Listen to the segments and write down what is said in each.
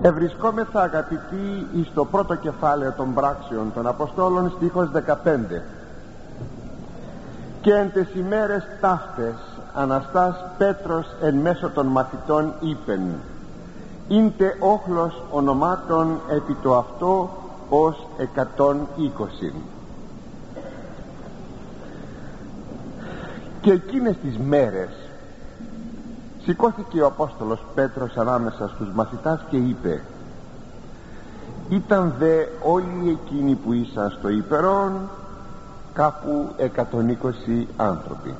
Ευρισκόμεθα, αγαπητοί, εις το πρώτο κεφάλαιο των πράξεων των Αποστόλων, στίχος 15. «Και εν τες ημέρες ταύτες Αναστάς Πέτρος εν μέσω των μαθητών είπεν, ήντε όχλος ονομάτων επί το αυτό ως 120». Και εκείνες τις μέρες σηκώθηκε ο Απόστολος Πέτρος ανάμεσα στους μαθητάς και είπε, ήταν δε όλοι εκείνοι που ήσαν στο ύπερον κάπου 120 άνθρωποι.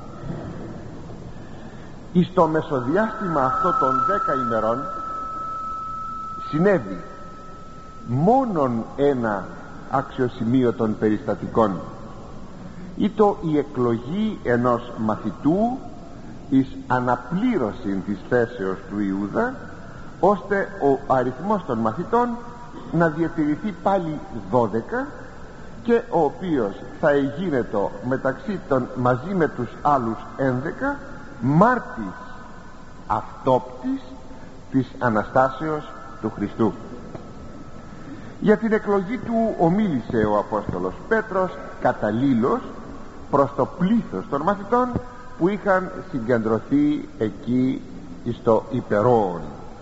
Εις το μεσοδιάστημα αυτό των 10 ημερών συνέβη μόνον ένα αξιοσημείωτον περιστατικών, ήτο η εκλογή ενός μαθητού εις αναπλήρωση της θέσεως του Ιούδα, ώστε ο αριθμός των μαθητών να διατηρηθεί πάλι 12, και ο οποίος θα εγίνετο μεταξύ των μαζί με τους άλλους 11 μάρτης αυτόπτης της Αναστάσεως του Χριστού. Για την εκλογή του ομίλησε ο Απόστολος Πέτρος καταλήλως προς το πλήθος των μαθητών που είχαν συγκεντρωθεί εκεί στο υπερόον.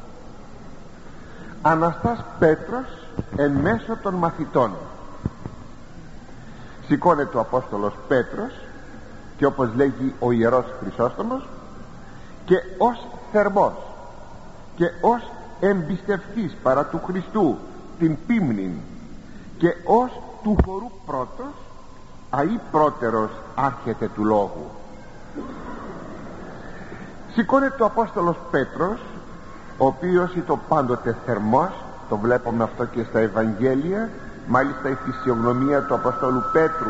Αναστάς Πέτρος εν μέσω των μαθητών. Σηκώνεται ο Απόστολος Πέτρος και, όπως λέγει ο Ιερός Χρυσόστομος, και ως θερμός και ως εμπιστευτής παρά του Χριστού την πίμνην και ως του χορού πρώτος αεί πρώτερος άρχεται του λόγου. Σηκώνεται ο Απόστολος Πέτρος, ο οποίος ήταν πάντοτε θερμός, το βλέπουμε αυτό και στα Ευαγγέλια, μάλιστα η φυσιογνωμία του Αποστόλου Πέτρου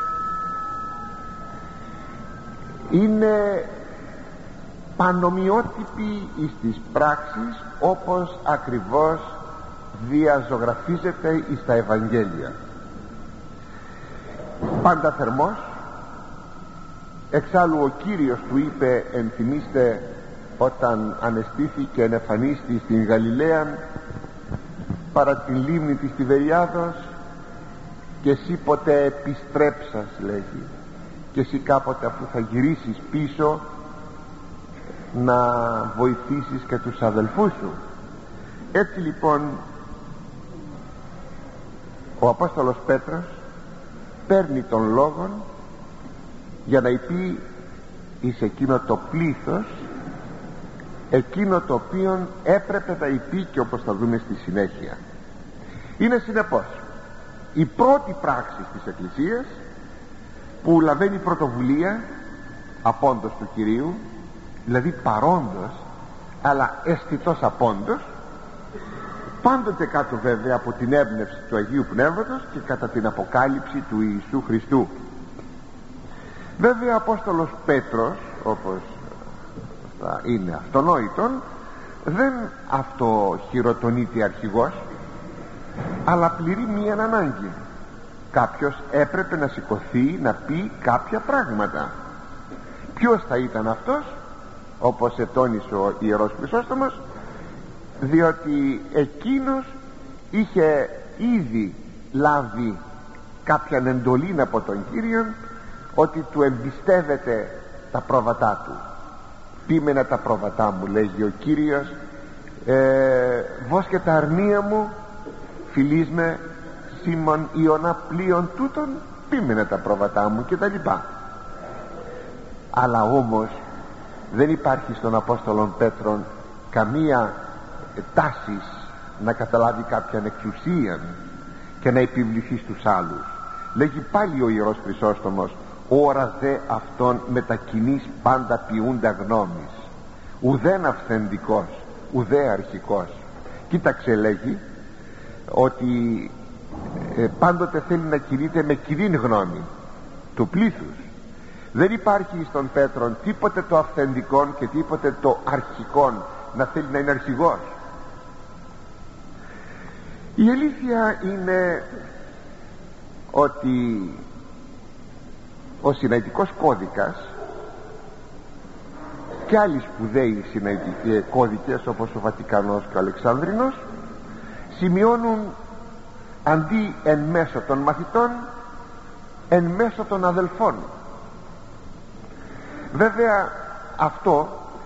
είναι πανομοιότυπη εις τις πράξεις, όπως ακριβώς διαζωγραφίζεται εις τα Ευαγγέλια. Πάντα θερμός. Εξάλλου ο Κύριος του είπε, ενθυμίστε, όταν ανεστήθηκε εν εμφανίστη στην Γαλιλαία παρά την λίμνη της Τιβεριάδος, και εσύ ποτέ επιστρέψας, λέγει, και εσύ κάποτε αφού θα γυρίσεις πίσω να βοηθήσεις και τους αδελφούς σου. Έτσι λοιπόν ο Απόστολος Πέτρος παίρνει τον λόγον για να πει εις εκείνο το πλήθος εκείνο το οποίο έπρεπε να πει, και όπως θα δούμε στη συνέχεια. Είναι συνεπώς η πρώτη πράξη της Εκκλησίας που λαβαίνει πρωτοβουλία απόντος του Κυρίου, δηλαδή παρόντος αλλά αισθητός απόντος, πάντοτε κάτω βέβαια από την έμπνευση του Αγίου Πνεύματος και κατά την αποκάλυψη του Ιησού Χριστού. Βέβαια ο Απόστολος Πέτρος, όπως είναι αυτονόητον, δεν αυτοχειροτονείται αρχηγός, αλλά πληρεί μία ανάγκη. Κάποιος έπρεπε να σηκωθεί να πει κάποια πράγματα. Ποιος θα ήταν αυτός? Όπως ετώνησε ο Ιερός Χρυσόστομος, διότι εκείνος είχε ήδη λάβει κάποια εντολή από τον Κύριον ότι του εμπιστεύεται τα πρόβατά του. «Πείμενα τα πρόβατά μου», λέγει ο Κύριος, «βος και τα αρνία μου φιλείς με Σίμων Ιωνά πλοίων τούτων, πείμενα τα πρόβατά μου», και τα λοιπά. Αλλά όμως δεν υπάρχει στον Απόστολον Πέτρον καμία τάση να καταλάβει κάποιαν εξουσία και να επιβληθεί στους άλλους. Λέγει πάλι ο Ιερός Χρυσόστομος, «Ώρας δε αυτόν μετακινείς πάντα ποιούντα γνώμης, ουδέν αυθεντικός, ουδέ αρχικός». Κοίταξε, λέγει, ότι πάντοτε θέλει να κινείται με κοινή γνώμη του πλήθους. Δεν υπάρχει στον Πέτρον τίποτε το αυθεντικό και τίποτε το αρχικό να θέλει να είναι αρχηγός. Η αλήθεια είναι ότι ο Συναϊτικός Κώδικας και άλλοι σπουδαίοι κώδικες όπως ο Βατικανός και ο Αλεξάνδρινος σημειώνουν αντί εν μέσω των μαθητών, εν μέσω των αδελφών. Βέβαια αυτό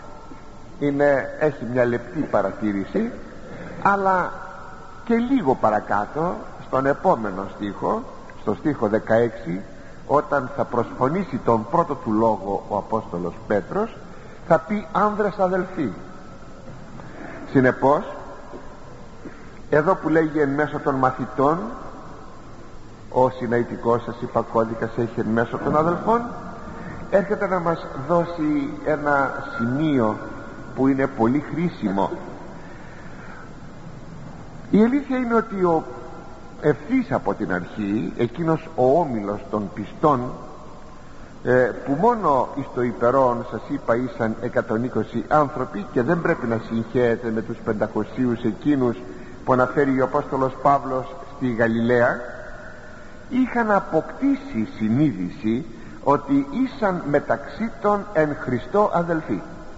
έχει μια λεπτή παρατήρηση, αλλά και λίγο παρακάτω στον επόμενο στίχο, στο στίχο 16, όταν θα προσφωνήσει τον πρώτο του λόγο ο Απόστολος Πέτρος, θα πει άνδρες αδελφοί. Συνεπώς εδώ που λέγει εν μέσω των μαθητών, ο συναητικός σας είπα κώδικας έχει εν μέσω των αδελφών, έρχεται να μας δώσει ένα σημείο που είναι πολύ χρήσιμο. Η αλήθεια είναι ότι ευθύς από την αρχή εκείνος ο όμιλος των πιστών, που μόνο εις το υπερόν σας είπα ήσαν 120 άνθρωποι, και δεν πρέπει να συγχαίεται με τους 500 εκείνους που αναφέρει ο Απόστολος Παύλος στη Γαλιλαία, είχαν αποκτήσει συνείδηση ότι ήσαν μεταξύ των εν Χριστώ αδελφοί,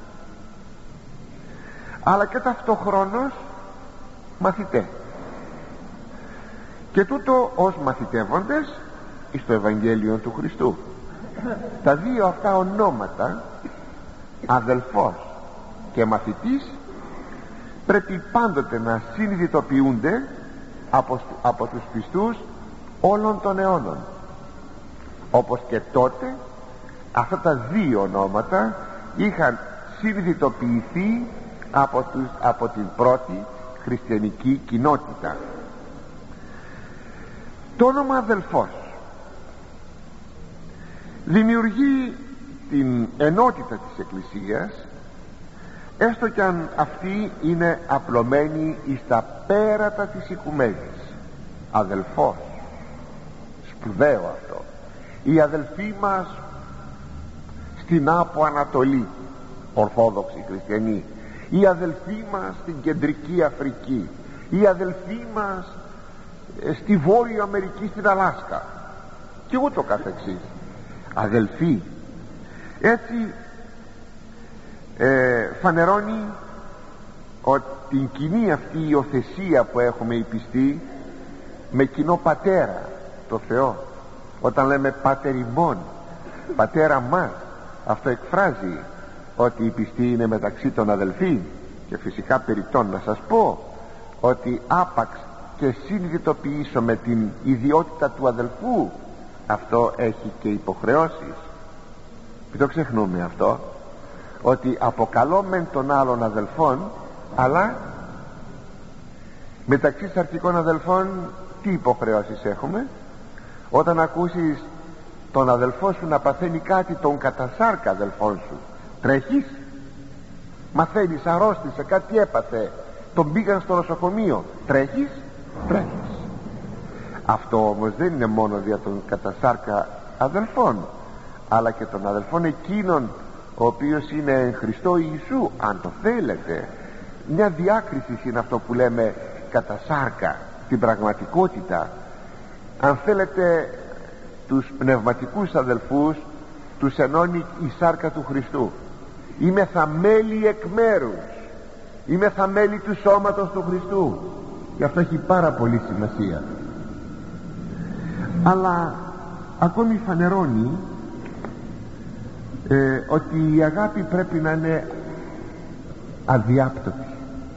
αλλά και ταυτόχρονος μαθητές, και τούτο ως μαθητεύοντες εις το Ευαγγέλιο του Χριστού. Τα δύο αυτά ονόματα, αδελφός και μαθητής, πρέπει πάντοτε να συνειδητοποιούνται από τους πιστούς όλων των αιώνων, όπως και τότε αυτά τα δύο ονόματα είχαν συνειδητοποιηθεί από την πρώτη χριστιανική κοινότητα. Το όνομα αδελφός δημιουργεί την ενότητα της Εκκλησίας, έστω κι αν αυτή είναι απλωμένη εις τα πέρατα της οικουμένης. Αδελφός, σπουδαίο αυτό. Οι αδελφοί μας στην Άπο Ανατολή, Ορθόδοξοι χριστιανοί, οι αδελφοί μας στην Κεντρική Αφρική, οι αδελφοί μας στη Βόρεια Αμερική, στην Αλάσκα, και ούτω καθεξής. Αδελφοί. Έτσι φανερώνει ότι την κοινή αυτή υιοθεσία που έχουμε οι πιστοί με κοινό πατέρα, το Θεό. Όταν λέμε πάτερ ημών, πατέρα μας, αυτό εκφράζει ότι οι πιστοί είναι μεταξύ των αδελφοί. Και φυσικά περιττόν να σας πω ότι άπαξ και συνειδητοποιήσω με την ιδιότητα του αδελφού, αυτό έχει και υποχρεώσεις. Μην το ξεχνούμε αυτό, ότι αποκαλώμεν των άλλων αδελφών, αλλά μεταξύ σαρκικών αδελφών τι υποχρεώσεις έχουμε? Όταν ακούσεις τον αδελφό σου να παθαίνει κάτι, τον κατασάρκα αδελφόν σου, τρέχεις? Μαθαίνεις αρρώστησε, κάτι έπαθε, τον πήγαν στο νοσοκομείο, τρέχεις? Τρέχεις. Αυτό όμως δεν είναι μόνο δια των κατασάρκα αδελφών, αλλά και των αδελφών εκείνων ο οποίος είναι εν Χριστώ Ιησού, αν το θέλετε. Μια διάκριση είναι αυτό που λέμε κατασάρκα. Την πραγματικότητα, αν θέλετε, τους πνευματικούς αδελφούς τους ενώνει η σάρκα του Χριστού. Είμαι θα μέλη εκ μέρους, είμαι θα μέλη του σώματος του Χριστού, και αυτό έχει πάρα πολύ σημασία. Αλλά ακόμη φανερώνει ότι η αγάπη πρέπει να είναι αδιάπτωτη.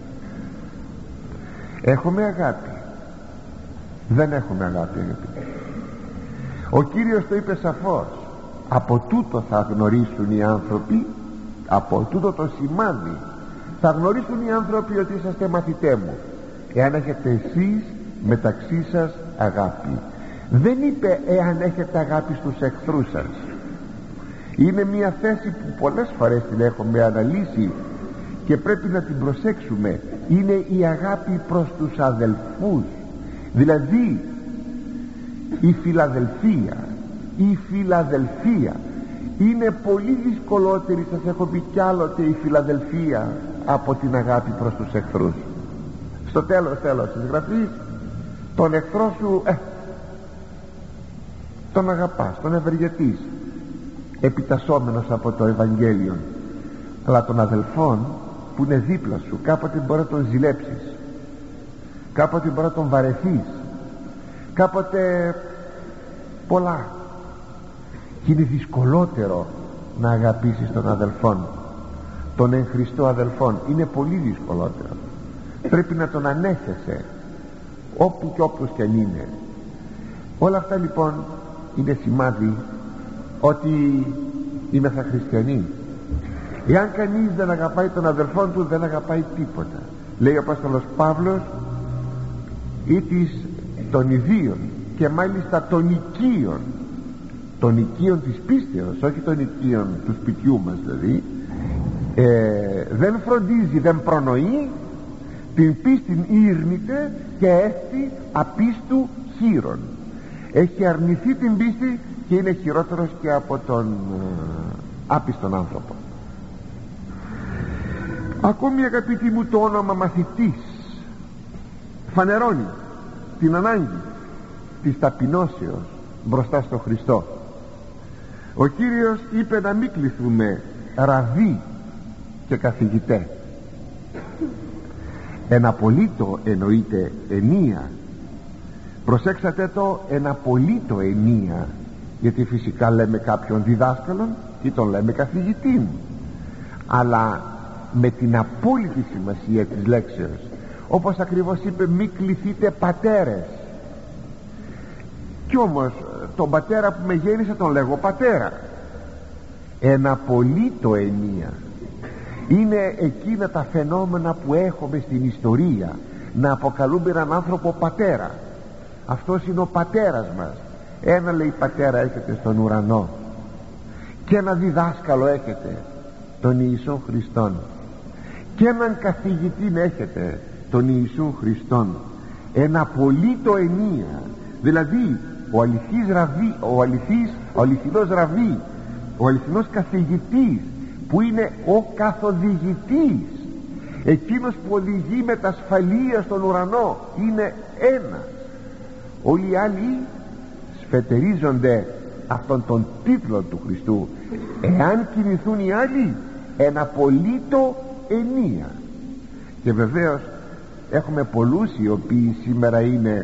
Έχουμε αγάπη, δεν έχουμε αγάπη, αγαπητοί. Ο Κύριος το είπε σαφώς, από τούτο θα γνωρίσουν οι άνθρωποι, από τούτο το σημάδι θα γνωρίσουν οι άνθρωποι ότι είσαστε μαθητέ μου, εάν έχετε εσείς μεταξύ σας αγάπη. Δεν είπε εάν έχετε αγάπη στους εχθρούς σας. Είναι μια θέση που πολλές φορές την έχουμε αναλύσει και πρέπει να την προσέξουμε. Είναι η αγάπη προς τους αδελφούς, δηλαδή η φιλαδελφία είναι πολύ δυσκολότερη, σας έχω πει κι άλλοτε, η φιλαδελφία από την αγάπη προς τους εχθρούς. Στο τέλος της γραφής, τον εχθρό σου τον αγαπάς, τον ευεργετείς, επιτασσόμενος από το Ευαγγέλιο. Αλλά των αδελφών που είναι δίπλα σου, κάποτε μπορεί να τον ζηλέψεις, κάποτε μπορεί να τον βαρεθείς, κάποτε πολλά, και είναι δυσκολότερο να αγαπήσεις τον αδελφόν, τον εν Χριστώ αδελφόν. Είναι πολύ δυσκολότερο. Πρέπει να τον ανέχεσαι όπου και όπως κι αν είναι. Όλα αυτά λοιπόν είναι σημάδι ότι είμεθα χριστιανοί. Εάν κανείς δεν αγαπάει τον αδελφόν του, δεν αγαπάει τίποτα. Λέει ο Απόστολος Παύλος, ή των ιδίων, και μάλιστα των οικείων της πίστεως, όχι των οικείων του σπιτιού μας δηλαδή, δεν φροντίζει, δεν προνοεί, την πίστην ήρνηται και έστι απίστου χείρον. Έχει αρνηθεί την πίστη και είναι χειρότερος και από τον άπιστον άνθρωπο. Ακόμη, αγαπητοί μου, το όνομα μαθητής φανερώνει την ανάγκη της ταπεινώσεως μπροστά στο Χριστό. Ο Κύριος είπε να μην κληθούμε ραβί και καθηγητέ. Εν απολύτω εννοείται ενία. Προσέξατε το, εν απολύτω ενία, γιατί φυσικά λέμε κάποιον διδάσκαλον ή τον λέμε καθηγητή, αλλά με την απόλυτη σημασία της λέξεως, όπως ακριβώς είπε, μη κληθείτε πατέρες. Κι όμως τον πατέρα που με γέννησε τον λέγω πατέρα. Εν απολύτω ενία είναι εκείνα τα φαινόμενα που έχουμε στην ιστορία, να αποκαλούμε έναν άνθρωπο πατέρα. Αυτός είναι ο πατέρας μας. Ένα, λέει, πατέρα έχετε στον ουρανό, και ένα διδάσκαλο έχετε, τον Ιησούν Χριστόν, και έναν καθηγητή έχετε, τον Ιησούν Χριστόν. Ένα απολύτω ενία, δηλαδή ο αληθής ραβί, ο αληθινός ραβί, ο αληθινός καθηγητής, που είναι ο καθοδηγητής, εκείνος που οδηγεί με τα ασφαλεία στον ουρανό, είναι ένας. Όλοι οι άλλοι σφετερίζονται αυτόν τον τίτλο του Χριστού. Εάν κινηθούν οι άλλοι, εν απολύτω ενία. Και βεβαίως έχουμε πολλούς οι οποίοι σήμερα είναι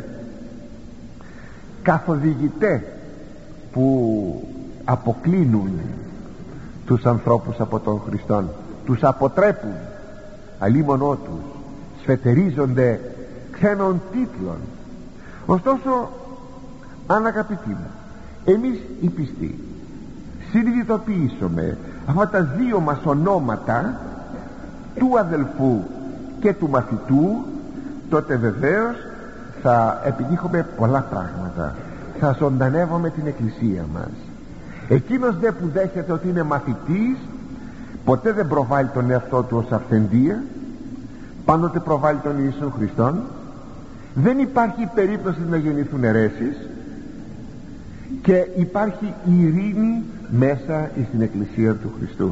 καθοδηγητές, που αποκλίνουν τους ανθρώπους από τον Χριστόν, τους αποτρέπουν, αλίμονό τους, σφετερίζονται ξένων τίτλων. Ωστόσο, αν, αγαπητοί μου, εμείς οι πιστοί συνειδητοποιήσουμε αυτά τα δύο μας ονόματα, του αδελφού και του μαθητού, τότε βεβαίως θα επιτύχουμε πολλά πράγματα. Θα ζωντανεύουμε την εκκλησία μας. Εκείνος δε που δέχεται ότι είναι μαθητής, ποτέ δεν προβάλλει τον εαυτό του ως αυθεντία, πάντοτε προβάλλει τον Ιησούν Χριστόν. Δεν υπάρχει περίπτωση να γεννηθούν αιρέσεις, και υπάρχει ειρήνη μέσα στην εκκλησία του Χριστού.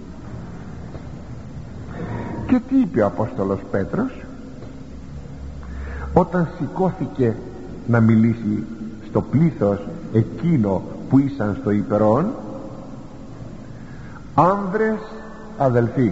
Και τι είπε ο Απόστολος Πέτρος όταν σηκώθηκε να μιλήσει στο πλήθος εκείνο που ήσαν στο υπερόν? Άνδρες αδελφοί,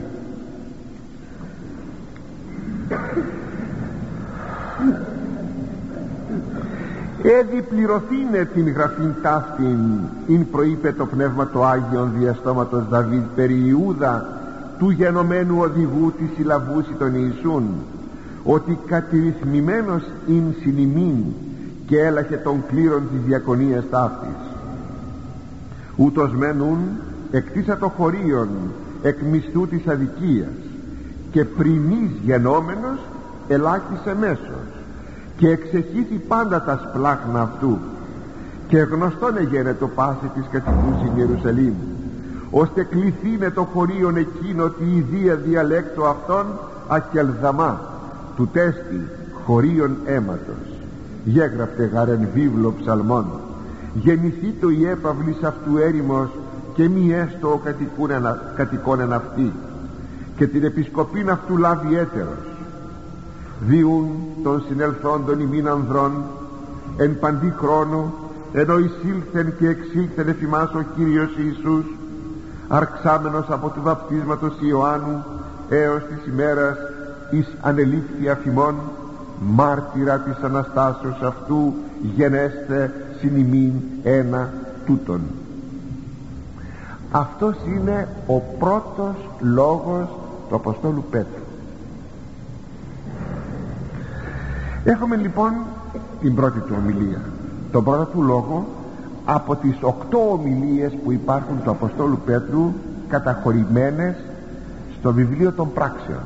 έδι πληρωθήνε την γραφήν ταύτην, ειν προείπε το πνεύμα το Άγιον διαστόματος Δαβίδ περί Ιούδα, του γενομένου οδηγού της συλλαβούσι των Ιησούν, ότι κατηρυθμημένος ειν συνημήν και έλαχε των κλήρων της διακονίας ταύτης. Ούτως μένουν εκτίσα το χωρίον εκ μισθού της αδικίας, και πριμής γενόμενος ελάχισε μέσος, και εξεχήθη πάντα τα σπλάχνα αυτού, και γνωστόν εγένε το πάση της κατοικούσιν Ιερουσαλήμ, ώστε κληθήνε το χωρίον εκείνο τη ιδία διαλέκτο αυτών ακελδαμά, του τέστη χωρίον αίματος. Γέγραπτε γαρεν βίβλο ψαλμών, γεννηθεί το η έπαυλης αυτού έρημος, και μη έστω ο κατοικών εν αυτή, και την επισκοπήν αυτού λάβει έτερος. Διούν των συνελθόντων ημίν ανδρών εν παντή χρόνο, ενώ εισήλθεν και εξήλθεν εφημάς ο Κύριος Ιησούς, αρξάμενος από του βαπτίσματος Ιωάννου έως της ημέρας εις ανελήφθη αφημών, μάρτυρα της Αναστάσεως αυτού, γενέστε συν ημίν ένα τούτον. Αυτός είναι ο πρώτος λόγος του Αποστόλου Πέτρου. Έχουμε λοιπόν την πρώτη του ομιλία, τον πρώτο του λόγο από τις 8 ομιλίες που υπάρχουν του Αποστόλου Πέτρου, καταχωρημένες στο βιβλίο των πράξεων.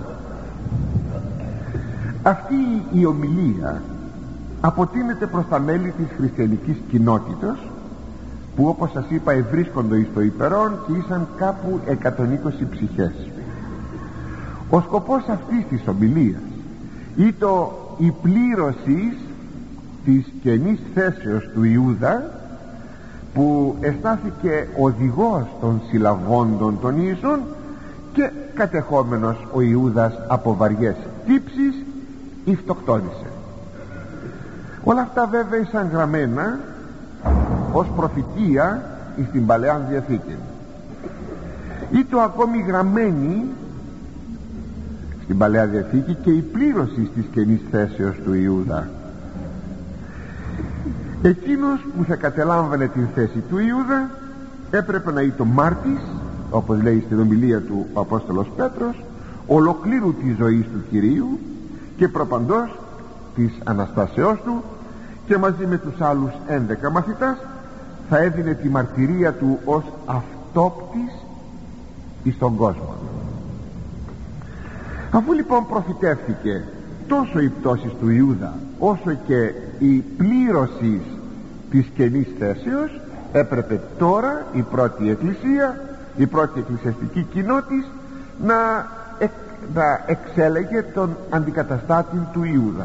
Αυτή η ομιλία αποτείνεται προς τα μέλη της χριστιανικής κοινότητας, που όπως σας είπα ευρίσκονται εις το υπερόν και ήσαν κάπου 120 ψυχές. Ο σκοπός αυτής της ομιλίας ήταν η πλήρωση της καινής θέσεως του Ιούδα, που εστάθηκε οδηγός των συλλαβώντων των Ιησούν και κατεχόμενος ο Ιούδας από βαριές τύψεις ηφτοκτόνησε. Όλα αυτά βέβαια ήσαν γραμμένα ως προφητεία στην Παλαιά Διαθήκη, ή το ακόμη γραμμένη στην Παλαιά Διαθήκη και η πλήρωση της καινής θέσεως του Ιούδα. Εκείνος που θα κατελάμβανε την θέση του Ιούδα έπρεπε να ήταν μάρτης, όπως λέει στην ομιλία του ο Απόστολος Πέτρος, ολοκλήρου της ζωής του Κυρίου και προπαντός της Αναστάσεώς του, και μαζί με τους άλλους 11 μαθητάς θα έδινε τη μαρτυρία του ως αυτόπτης εις τον κόσμο. Αφού λοιπόν προφητεύθηκε τόσο η πτώση του Ιούδα όσο και η πλήρωση της καινής θέσεως, έπρεπε τώρα η πρώτη εκκλησία, η πρώτη εκκλησιαστική κοινότητα να εξέλεγε τον αντικαταστάτη του Ιούδα.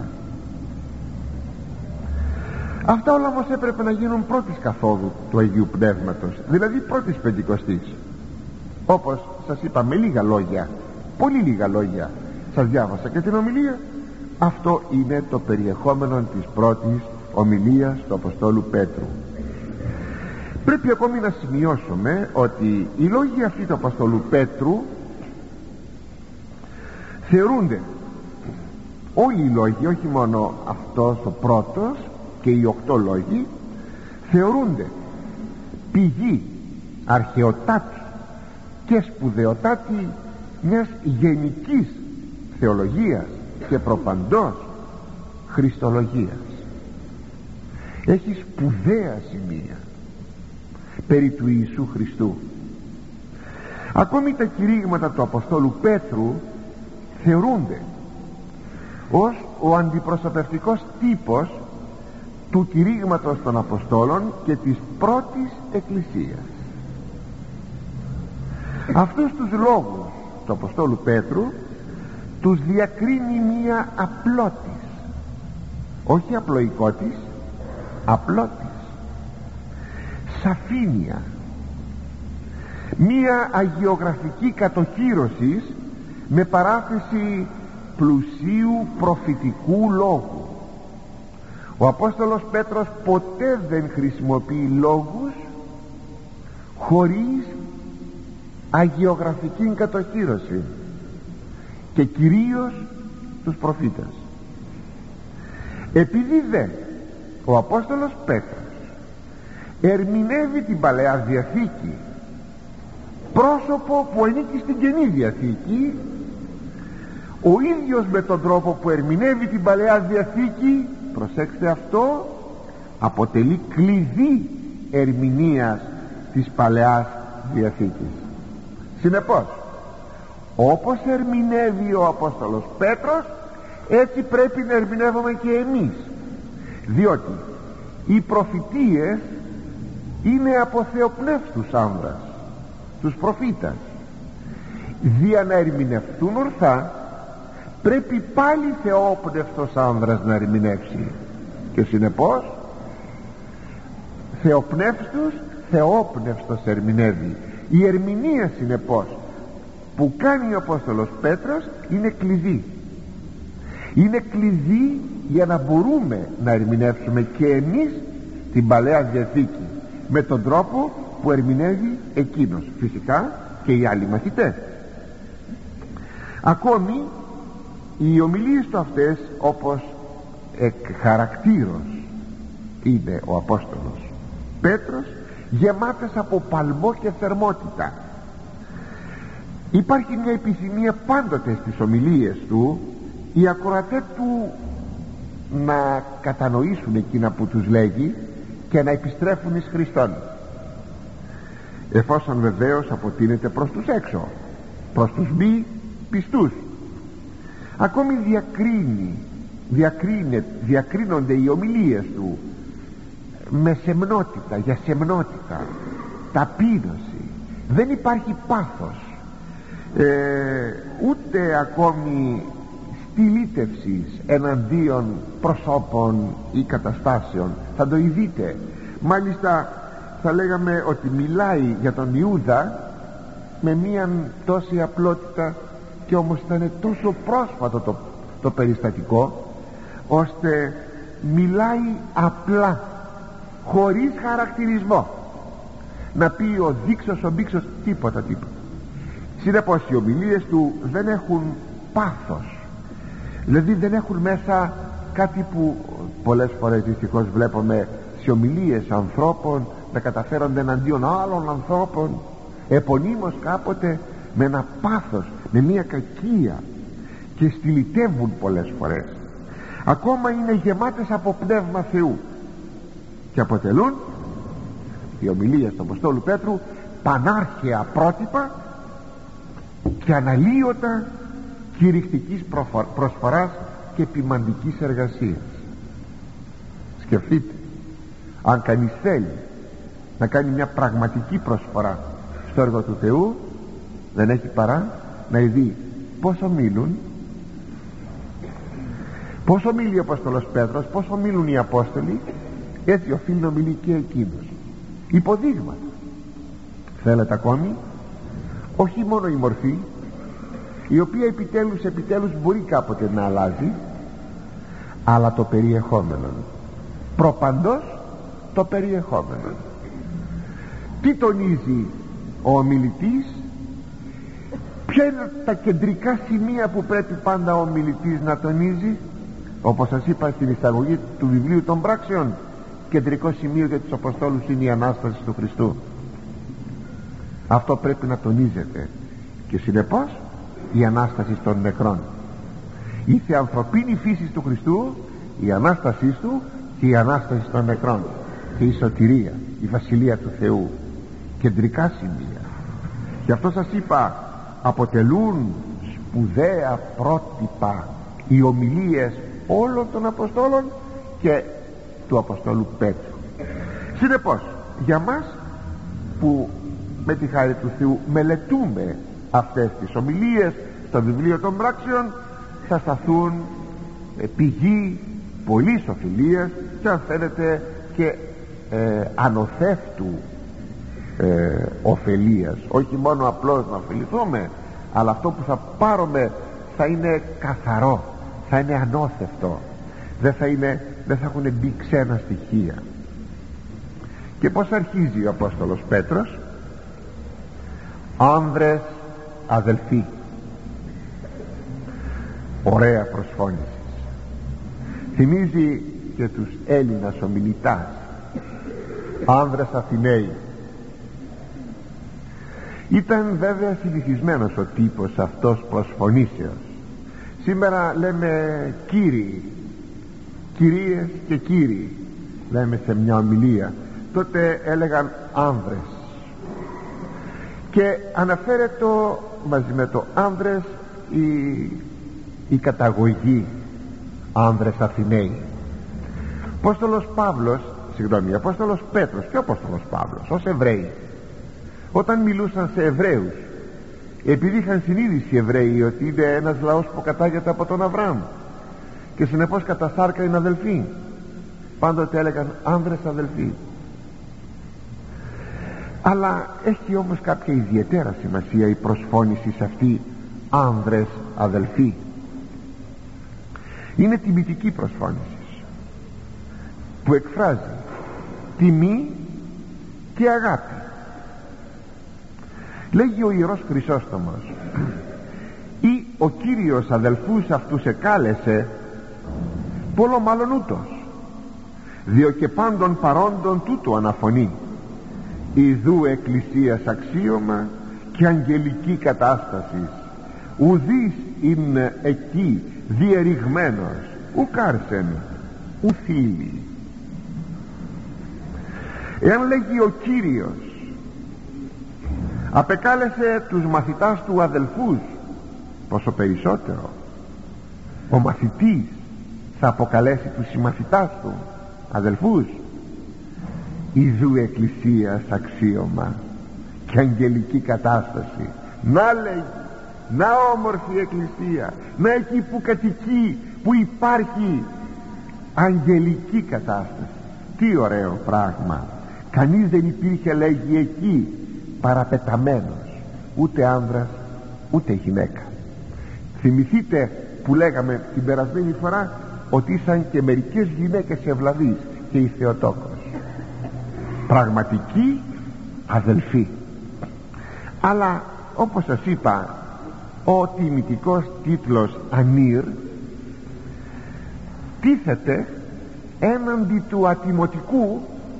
Αυτά όλα όμως έπρεπε να γίνουν πρώτης καθόδου του Αγίου Πνεύματος, δηλαδή πρώτης Πεντηκοστής. Όπως σας είπα με λίγα λόγια, πολύ λίγα λόγια σας διάβασα και την ομιλία. Αυτό είναι το περιεχόμενο της πρώτης ομιλίας του Αποστόλου Πέτρου. Πρέπει ακόμη να σημειώσουμε ότι οι λόγοι αυτοί του Αποστόλου Πέτρου θεωρούνται, όλοι οι λόγοι, όχι μόνο αυτός ο πρώτος και οι 8 λόγοι, θεωρούνται πηγή αρχαιοτάτη και σπουδαιοτάτη μιας γενικής θεολογίας και προπαντός χριστολογίας. Έχει σπουδαία σημεία περί του Ιησού Χριστού. Ακόμη τα κηρύγματα του Αποστόλου Πέτρου θεωρούνται ως ο αντιπροσωπευτικός τύπος του κηρύγματος των Αποστόλων και της πρώτης Εκκλησίας. Αυτούς τους λόγους του Αποστόλου Πέτρου τους διακρίνει μία απλότης, όχι απλοϊκότης, απλότης, σαφήνεια, μία αγιογραφική κατοχύρωση με παράθεση πλουσίου προφητικού λόγου. Ο Απόστολος Πέτρος ποτέ δεν χρησιμοποιεί λόγους χωρίς αγιογραφική κατοχύρωση, και κυρίως τους προφήτες. Επειδή δε ο Απόστολος Πέτρος ερμηνεύει την Παλαιά Διαθήκη, πρόσωπο που ανήκει στην Καινή Διαθήκη, ο ίδιος με τον τρόπο που ερμηνεύει την Παλαιά Διαθήκη, προσέξτε αυτό, αποτελεί κλειδί ερμηνείας της Παλαιάς Διαθήκης. Συνεπώς, όπως ερμηνεύει ο Απόστολος Πέτρος, έτσι πρέπει να ερμηνεύουμε και εμείς, διότι οι προφητείες είναι από θεοπνεύστους άνδρας, τους προφήτας. Δια να ερμηνευτούν ορθά, πρέπει πάλι θεόπνευστος άνδρας να ερμηνεύσει, και συνεπώς θεόπνευστος ερμηνεύει. Η ερμηνεία συνεπώς που κάνει ο Απόστολος Πέτρος είναι κλειδί. Είναι κλειδί για να μπορούμε να ερμηνεύσουμε και εμείς την Παλαιά Διαθήκη με τον τρόπο που ερμηνεύει εκείνος, φυσικά και οι άλλοι μαθητές. Ακόμη οι ομιλίες του αυτές, όπως εκ χαρακτήρος είναι ο Απόστολος Πέτρος, γεμάτες από παλμό και θερμότητα. Υπάρχει μια επιθυμία πάντοτε στις ομιλίες του οι ακροατές του να κατανοήσουν εκείνα που τους λέγει και να επιστρέφουν εις Χριστόν, εφόσον βεβαίως αποτείνεται προς τους έξω, προς τους μη πιστούς. Ακόμη διακρίνονται οι ομιλίες του με σεμνότητα, για σεμνότητα, ταπείνωση. Δεν υπάρχει πάθος, ούτε ακόμη στυλίτευσης εναντίον προσώπων ή καταστάσεων. Θα το ειδείτε. Μάλιστα θα λέγαμε ότι μιλάει για τον Ιούδα με μία τόση απλότητα, και όμως ήταν τόσο πρόσφατο το περιστατικό, ώστε μιλάει απλά, χωρίς χαρακτηρισμό, να πει ο δείξος, ο μπήξος, τίποτα. Συνεπώς οι ομιλίες του δεν έχουν πάθος, δηλαδή δεν έχουν μέσα κάτι που πολλές φορές δυστυχώς βλέπουμε σε ομιλίες ανθρώπων να καταφέρονται εναντίον άλλων ανθρώπων, επωνύμως κάποτε, με ένα πάθος, με μια κακία, και στυλιτεύουν πολλές φορές. Ακόμα είναι γεμάτες από πνεύμα Θεού και αποτελούν οι ομιλίες του Αποστόλου Πέτρου πανάρχαια πρότυπα και αναλύωτα κηρυκτικής προσφοράς και ποιμαντικής εργασίας. Σκεφτείτε, αν κανείς θέλει να κάνει μια πραγματική προσφορά στο έργο του Θεού, δεν έχει παρά να δει πόσο μιλούν, πόσο μιλεί ο Απόστολος Πέτρος, πόσο μιλούν οι Απόστολοι, έτσι οφείλει να μιλεί και εκείνος. Υποδείγματα. Θέλετε ακόμη? Όχι μόνο η μορφή, η οποία επιτέλους μπορεί κάποτε να αλλάζει, αλλά το περιεχόμενο. Προπαντός το περιεχόμενο. Τι τονίζει ο ομιλητής? Ποια είναι τα κεντρικά σημεία που πρέπει πάντα ο ομιλητής να τονίζει? Όπως σας είπα στην εισαγωγή του βιβλίου των πράξεων, κεντρικό σημείο για τους Αποστόλους είναι η Ανάσταση του Χριστού. Αυτό πρέπει να τονίζεται, και συνεπώς η Ανάσταση των νεκρών. Η θεανθρωπίνη φύση του Χριστού, η Ανάστασή του και η Ανάσταση των νεκρών, και η σωτηρία, η Βασιλεία του Θεού, κεντρικά σημεία. Γι' αυτό σας είπα, αποτελούν σπουδαία πρότυπα οι ομιλίες όλων των Αποστόλων και του Αποστόλου Πέτρου. Συνεπώς για μας που με τη χάρη του Θεού μελετούμε αυτές τις ομιλίες στο βιβλίο των πράξεων, θα σταθούν πηγή πολλής οφειλίας και, αν θέλετε, και ανοθεύτου ωφελίας. Όχι μόνο απλώς να ωφεληθούμε, αλλά αυτό που θα πάρουμε θα είναι καθαρό, θα είναι ανώθευτο, δεν θα έχουν μπει ξένα στοιχεία. Και πως αρχίζει ο Απόστολος Πέτρος? Άνδρες αδελφοί. Ωραία προσφώνηση. Θυμίζει και τους Έλληνας ομιλητάς, άνδρες Αθηναίοι. Ήταν βέβαια συνηθισμένος ο τύπος αυτός προσφωνήσεως. Σήμερα λέμε κύριοι, κυρίες και κύριοι, λέμε σε μια ομιλία. Τότε έλεγαν άνδρες, και αναφέρεται μαζί με το άνδρες η καταγωγή, άνδρες Αθηναίοι. Απόστολος Πέτρος και ο Απόστολος Παύλος ως Εβραίοι, όταν μιλούσαν σε Εβραίους, επειδή είχαν συνείδηση οι Εβραίοι ότι είναι ένας λαός που κατάγεται από τον Αβραάμ και συνεπώς κατά σάρκα είναι αδελφοί, πάντοτε έλεγαν άνδρες αδελφοί. Αλλά έχει όμως κάποια ιδιαίτερα σημασία η προσφώνηση σε αυτή, άνδρες αδελφοί. Είναι τιμητική προσφώνηση που εκφράζει τιμή και αγάπη. Λέγει ο Ιερός Χρυσόστομος, ή ο Κύριος αδελφούς αυτούς εκάλεσε πολλό μάλλον ούτως, διό και πάντων παρόντων τούτο αναφωνεί, ιδού εκκλησίας αξίωμα και αγγελική κατάσταση, ουδείς είναι εκεί διεριγμένος, ουκ άρσεν ου θύλη. Εάν λέγει ο Κύριος απεκάλεσε τους μαθητάς του αδελφούς, πόσο περισσότερο ο μαθητής θα αποκαλέσει τους συμμαθητάς του αδελφούς. Ιδού εκκλησίας αξίωμα και αγγελική κατάσταση. Να λέγει, να όμορφη εκκλησία, να εκεί που κατοικεί, που υπάρχει αγγελική κατάσταση. Τι ωραίο πράγμα. Κανείς δεν υπήρχε, λέγει, εκεί παραπεταμένος, ούτε άνδρας ούτε γυναίκα. Θυμηθείτε που λέγαμε την περασμένη φορά ότι ήσαν και μερικές γυναίκες ευλαβείς και η Θεοτόκος, πραγματικοί αδελφοί. Αλλά όπως σας είπα, ο τιμητικός τίτλος Ανήρ τίθεται έναντι του ατιμωτικού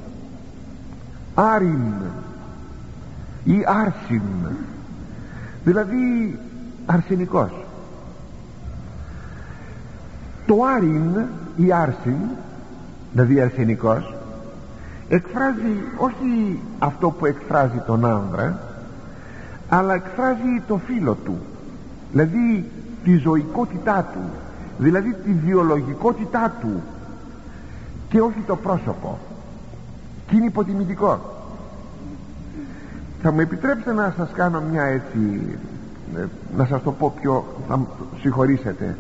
Άριν ή Άρσιν, δηλαδή αρσενικός. Το Άριν ή Άρσιν, δηλαδή αρσενικός, εκφράζει όχι αυτό που εκφράζει τον άνδρα, αλλά εκφράζει το φύλο του, δηλαδή τη ζωικότητά του, δηλαδή τη βιολογικότητά του, και όχι το πρόσωπο, και είναι υποτιμητικό. Θα μου επιτρέψετε να σας κάνω μια έτσι, να σας το πω πιο, θα συγχωρήσετε,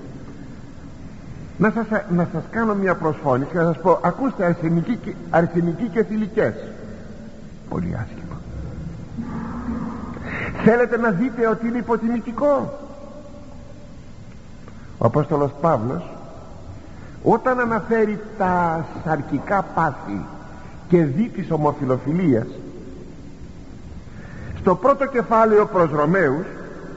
να σας κάνω μια προσφώνηση και να σας πω, ακούστε, αρσενικοί και θηλυκές, πολύ άσχημα. Θέλετε να δείτε ότι είναι υποτιμητικό? Ο Απόστολος Παύλος, όταν αναφέρει τα σαρκικά πάθη και δι της ομοφιλοφιλίας, στο πρώτο κεφάλαιο προς Ρωμαίους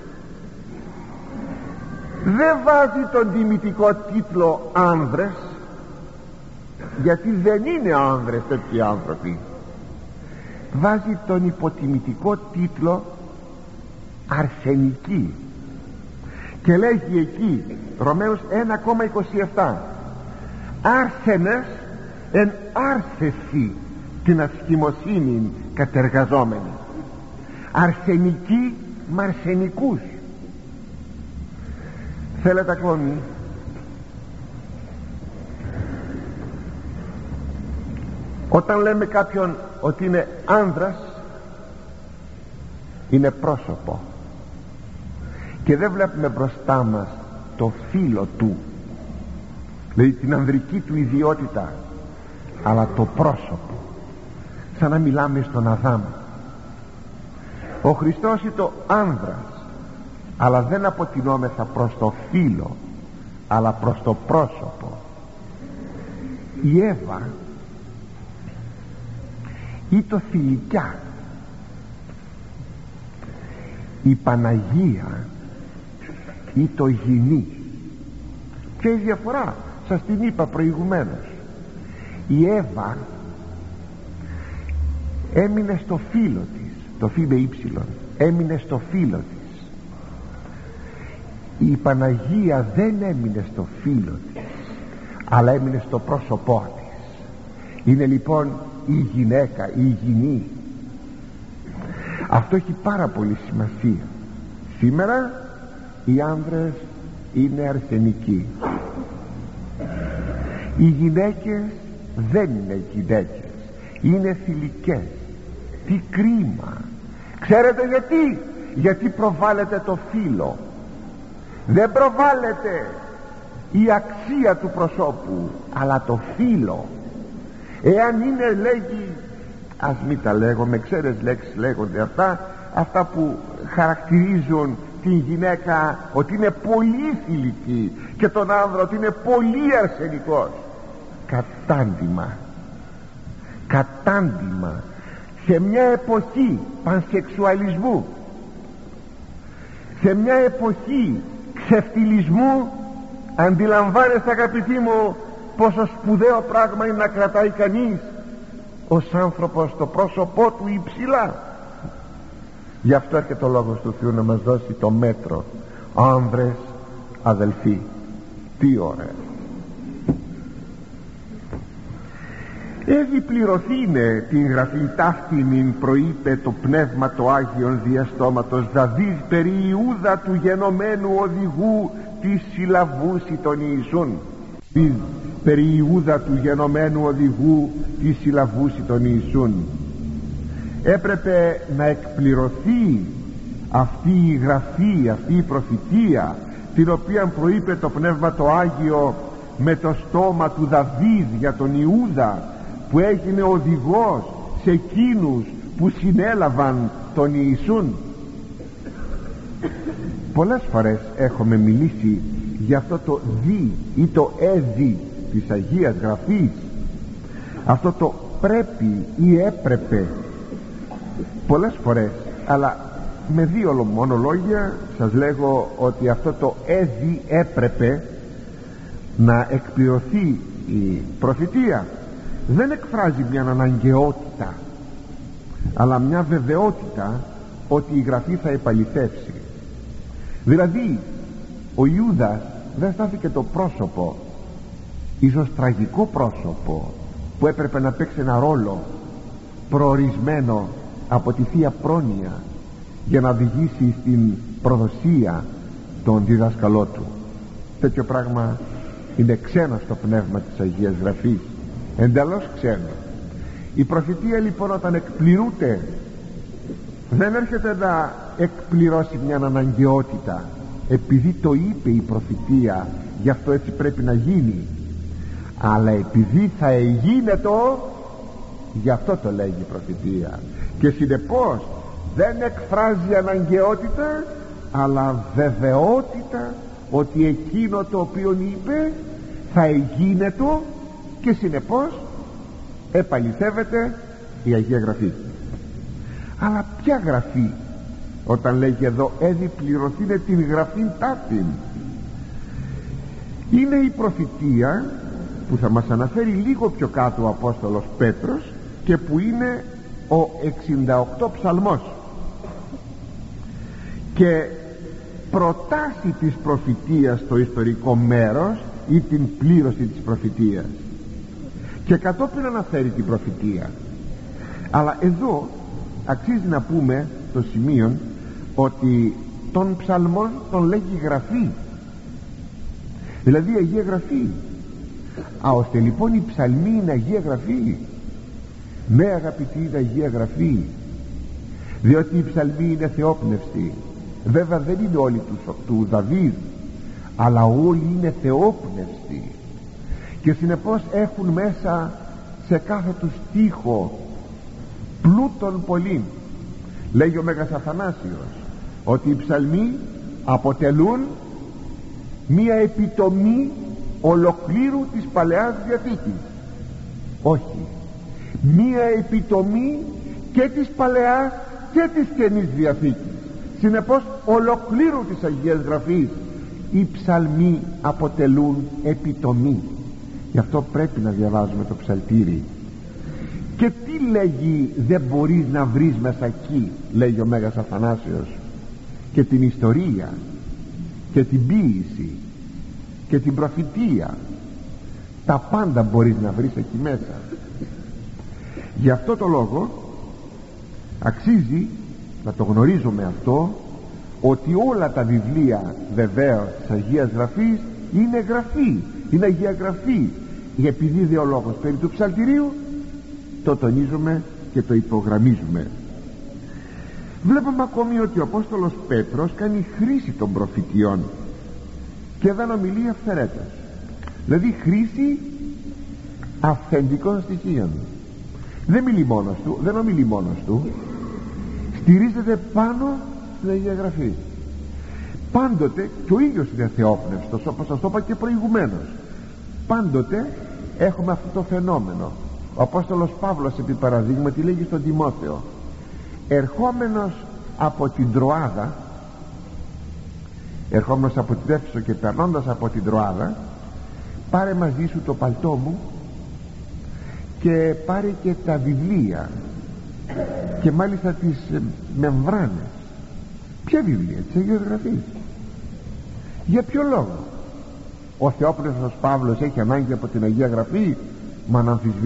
δεν βάζει τον τιμητικό τίτλο άνδρες, γιατί δεν είναι άνδρες τέτοιοι άνθρωποι. Βάζει τον υποτιμητικό τίτλο αρσενική και λέγει εκεί, Ρωμαίους 1,27, άρσενες εν άρσεση την ασχημοσύνη κατεργαζόμενη. Αρσενικοί μ' αρσενικούς. Θέλετε ακόμη? Όταν λέμε κάποιον ότι είναι άνδρας, είναι πρόσωπο και δεν βλέπουμε μπροστά μας το φύλο του, δηλαδή την ανδρική του ιδιότητα, αλλά το πρόσωπο, σαν να μιλάμε στον Αδάμ. Ο Χριστός είναι το άνδρας, αλλά δεν αποτινόμεθα προς το φύλο, αλλά προς το πρόσωπο. Η Εύα ή το θηλυκιά, η Παναγία ή το γυνή. Και η διαφορά σας την είπα προηγουμένως. Η Εύα έμεινε στο φύλο της, το φύ με ύψιλον, έμεινε στο φύλο της. Η Παναγία δεν έμεινε στο φύλο της, αλλά έμεινε στο πρόσωπό της. Είναι λοιπόν η γυναίκα, η γυνή. Αυτό έχει πάρα πολύ σημασία. Σήμερα οι άνδρες είναι αρσενικοί, οι γυναίκες δεν είναι γυναίκες, είναι θηλυκές. Τι κρίμα! Ξέρετε γιατί? Γιατί προβάλλεται το φύλο, δεν προβάλλεται η αξία του προσώπου, αλλά το φύλο. Εάν είναι, λέγει, ας μην τα λέγω, με ξένες λέξεις λέγονται αυτά που χαρακτηρίζουν την γυναίκα ότι είναι πολύ θηλυκή και τον άνδρα ότι είναι πολύ αρσενικός. Κατάντημα σε μια εποχή πανσεξουαλισμού, σε μια εποχή ξεφτυλισμού. Αντιλαμβάνεστε, αγαπητοί μου, πόσο σπουδαίο πράγμα είναι να κρατάει κανείς ως άνθρωπος το πρόσωπό του υψηλά. Γι' αυτό έρχεται ο λόγος του Θεού να μας δώσει το μέτρο. Άνδρες αδελφοί, τι ωραία. Έδι πληρωθήνε την γραφή ταύτιμην, προείπε το πνεύμα το Άγιον διαστόματος Δαβίδ περί Ιούδα του γενομένου οδηγού της συλλαβούσι των Ιησούν. Περί Ιούδα του γενομένου οδηγού της συλλαβούσι των Ιησούν. Έπρεπε να εκπληρωθεί αυτή η γραφή, αυτή η προφητεία, την οποία προείπε το πνεύμα το Άγιο με το στόμα του Δαβίδ για τον Ιούδα, που έγινε οδηγός σε εκείνους που συνέλαβαν τον Ιησούν. Πολλές φορές έχουμε μιλήσει για αυτό το δι ή το έδι της Αγίας Γραφής, αυτό το πρέπει ή έπρεπε, πολλές φορές, αλλά με δύο μόνο λόγια σας λέγω ότι αυτό το έδι έπρεπε να εκπληρωθεί η προφητεία δεν εκφράζει μια αναγκαιότητα, αλλά μια βεβαιότητα ότι η γραφή θα επαληθεύσει. Δηλαδή ο Ιούδας δεν στάθηκε το πρόσωπο, ίσως τραγικό πρόσωπο, που έπρεπε να παίξει ένα ρόλο προορισμένο από τη Θεία Πρόνοια για να οδηγήσει στην προδοσία των διδασκαλών του. Τέτοιο πράγμα είναι ξένο στο πνεύμα της Αγίας Γραφής, εντελώς ξένο. Η προφητεία λοιπόν όταν εκπληρούται δεν έρχεται να εκπληρώσει μια αναγκαιότητα επειδή το είπε η προφητεία, γι' αυτό έτσι πρέπει να γίνει, αλλά επειδή θα εγίνετο, γι' αυτό το λέγει η προφητεία, και συνεπώς δεν εκφράζει αναγκαιότητα αλλά βεβαιότητα ότι εκείνο το οποίο είπε θα εγίνετο, και συνεπώς επαληθεύεται η Αγία Γραφή. Αλλά ποια γραφή? Όταν λέγει εδώ έδι πληρωθήνε την γραφήν ταύτην, είναι η προφητεία που θα μας αναφέρει λίγο πιο κάτω ο Απόστολος Πέτρος και που είναι ο 68 ψαλμός, και προτάσει της προφητείας στο ιστορικό μέρος ή την πλήρωση της προφητείας, και κατόπιν αναφέρει την προφητεία. Αλλά εδώ αξίζει να πούμε το σημείο ότι τον ψαλμόν τον λέγει γραφή, δηλαδή Αγία Γραφή. Ώστε λοιπόν η ψαλμή είναι Αγία Γραφή. Ναι αγαπητοί, είναι Αγία Γραφή, διότι η ψαλμή είναι θεόπνευστη. Βέβαια δεν είναι όλοι του Δαβίδ, αλλά όλοι είναι θεόπνευστοι, και συνεπώς έχουν μέσα σε κάθε του στίχο πλούτον πολύ. Λέγει ο Μέγας Αθανάσιος ότι οι ψαλμοί αποτελούν μία επιτομή ολοκλήρου της Παλαιάς Διαθήκης. Όχι, μία επιτομή και της Παλαιάς και της Καινής Διαθήκης. Συνεπώς ολοκλήρου της Αγίας Γραφής οι ψαλμοί αποτελούν επιτομή. Γι' αυτό πρέπει να διαβάζουμε το ψαλτήρι. Και τι λέγει δεν μπορείς να βρεις μέσα εκεί? Λέγει ο Μέγας Αθανάσιος, και την ιστορία και την ποίηση και την προφητεία, τα πάντα μπορείς να βρεις εκεί μέσα. Γι' αυτό το λόγο αξίζει να το γνωρίζουμε αυτό, ότι όλα τα βιβλία βεβαίως της Αγίας Γραφής είναι γραφή, είναι Αγία Γραφή. Επειδή δε ο λόγος περί του ψαλτηρίου, το τονίζουμε και το υπογραμμίζουμε. Βλέπουμε ακόμη ότι ο Απόστολος Πέτρος κάνει χρήση των προφητιών και δεν ομιλεί αυθαιρέτως, δηλαδή χρήση αυθεντικών στοιχείων. Δεν μιλεί μόνος του, δεν ομιλεί μόνος του, στηρίζεται πάνω στην Αγία Γραφή. Πάντοτε, και ο ίδιος είναι θεόπνευστος, όπως σας το είπα και προηγουμένως, πάντοτε έχουμε αυτό το φαινόμενο. Ο Απόστολος Παύλος επί παραδείγματι λέγει στον Τιμόθεο, ερχόμενος από την Τροάδα, ερχόμενος από την Έφεσο και περνώντας από την Τροάδα, πάρε μαζί σου το παλτό μου και πάρε και τα βιβλία, και μάλιστα τις μεμβράνες. Ποια βιβλία? Της Αγίας Γραφής. Για ποιο λόγο? Ο Θεόπνευστος Παύλος έχει ανάγκη από την Αγία Γραφή? Μα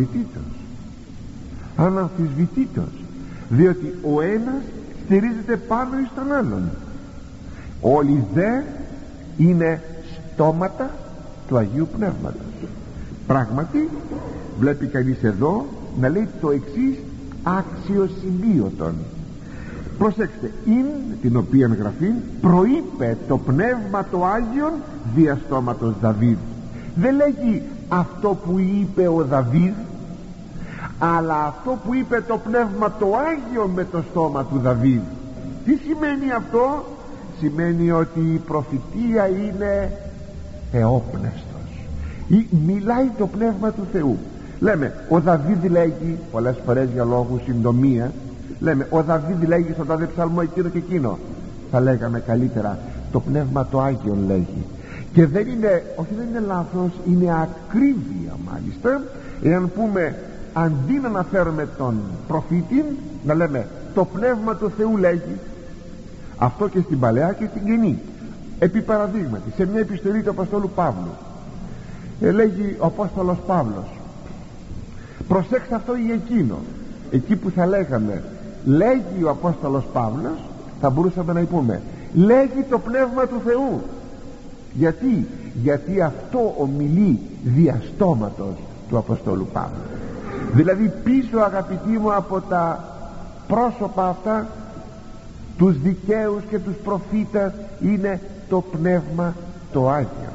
αναμφισβητήτως, διότι ο ένας στηρίζεται πάνω εις τον άλλον. Όλοι δε είναι στόματα του Αγίου Πνεύματος. Πράγματι βλέπει κανείς εδώ να λέει το εξής αξιοσημείωτον. Προσέξτε, «Ειν» την οποία γραφή προείπε το Πνεύμα το Άγιον δια στόματος Δαβίδ. Δεν λέγει αυτό που είπε ο Δαβίδ, αλλά αυτό που είπε το Πνεύμα το Άγιο με το στόμα του Δαβίδ. Τι σημαίνει αυτό? Σημαίνει ότι η προφητεία είναι θεόπνευστος, ή μιλάει το Πνεύμα του Θεού. Λέμε ο Δαβίδ λέγει πολλές φορές για λόγους συντομία, λέμε ο Δαβίδ λέγει στον τάδε ψαλμό εκείνο και εκείνο. Θα λέγαμε καλύτερα το Πνεύμα το Άγιο λέγει. Και δεν είναι, όχι δεν είναι λάθος, είναι ακρίβεια μάλιστα εάν πούμε, αντί να αναφέρουμε τον προφήτη, να λέμε το Πνεύμα του Θεού λέγει. Αυτό και στην Παλαιά και στην Καινή. Επί παραδείγματι, σε μια επιστολή του Αποστόλου Παύλου λέγει ο Απόστολος Παύλος, προσέξτε αυτό ή εκείνο. Εκεί που θα λέγαμε λέγει ο Απόστολος Παύλος, θα μπορούσαμε να πούμε λέγει το Πνεύμα του Θεού. Γιατί αυτό ομιλεί διαστόματος του Αποστόλου Παύλου. Δηλαδή πίσω, αγαπητοί μου, από τα πρόσωπα αυτά, τους δικαίους και τους προφήτας, είναι το Πνεύμα το Άγιο.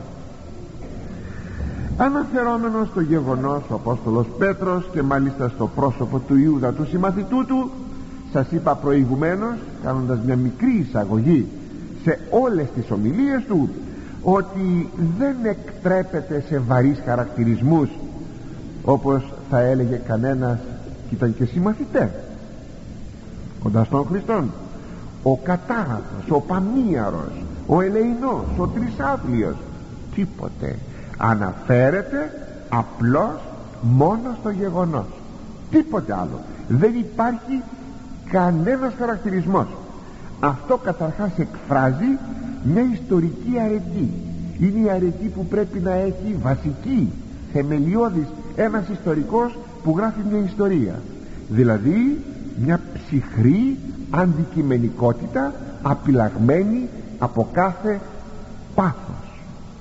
Αναφερόμενος στο γεγονός ο Απόστολος Πέτρος, και μάλιστα στο πρόσωπο του Ιούδα του συμμαθητού του, σας είπα προηγουμένως, κάνοντας μια μικρή εισαγωγή σε όλες τις ομιλίες του, ότι δεν εκτρέπεται σε βαρύς χαρακτηρισμούς, όπως θα έλεγε κανένας, και ήταν και συμμαθητές κοντά στον Χριστόν, ο κατάγατος, ο παμίαρος, ο ελεηνός, ο τρισάθλιος. Τίποτε. Αναφέρεται απλώς μόνο στο γεγονός, τίποτε άλλο. Δεν υπάρχει κανένας χαρακτηρισμός. Αυτό καταρχάς εκφράζει μια ιστορική αρετή. Είναι η αρετή που πρέπει να έχει βασική, θεμελιώδης, ένας ιστορικός που γράφει μια ιστορία, δηλαδή μια ψυχρή αντικειμενικότητα, απειλαγμένη από κάθε πάθος.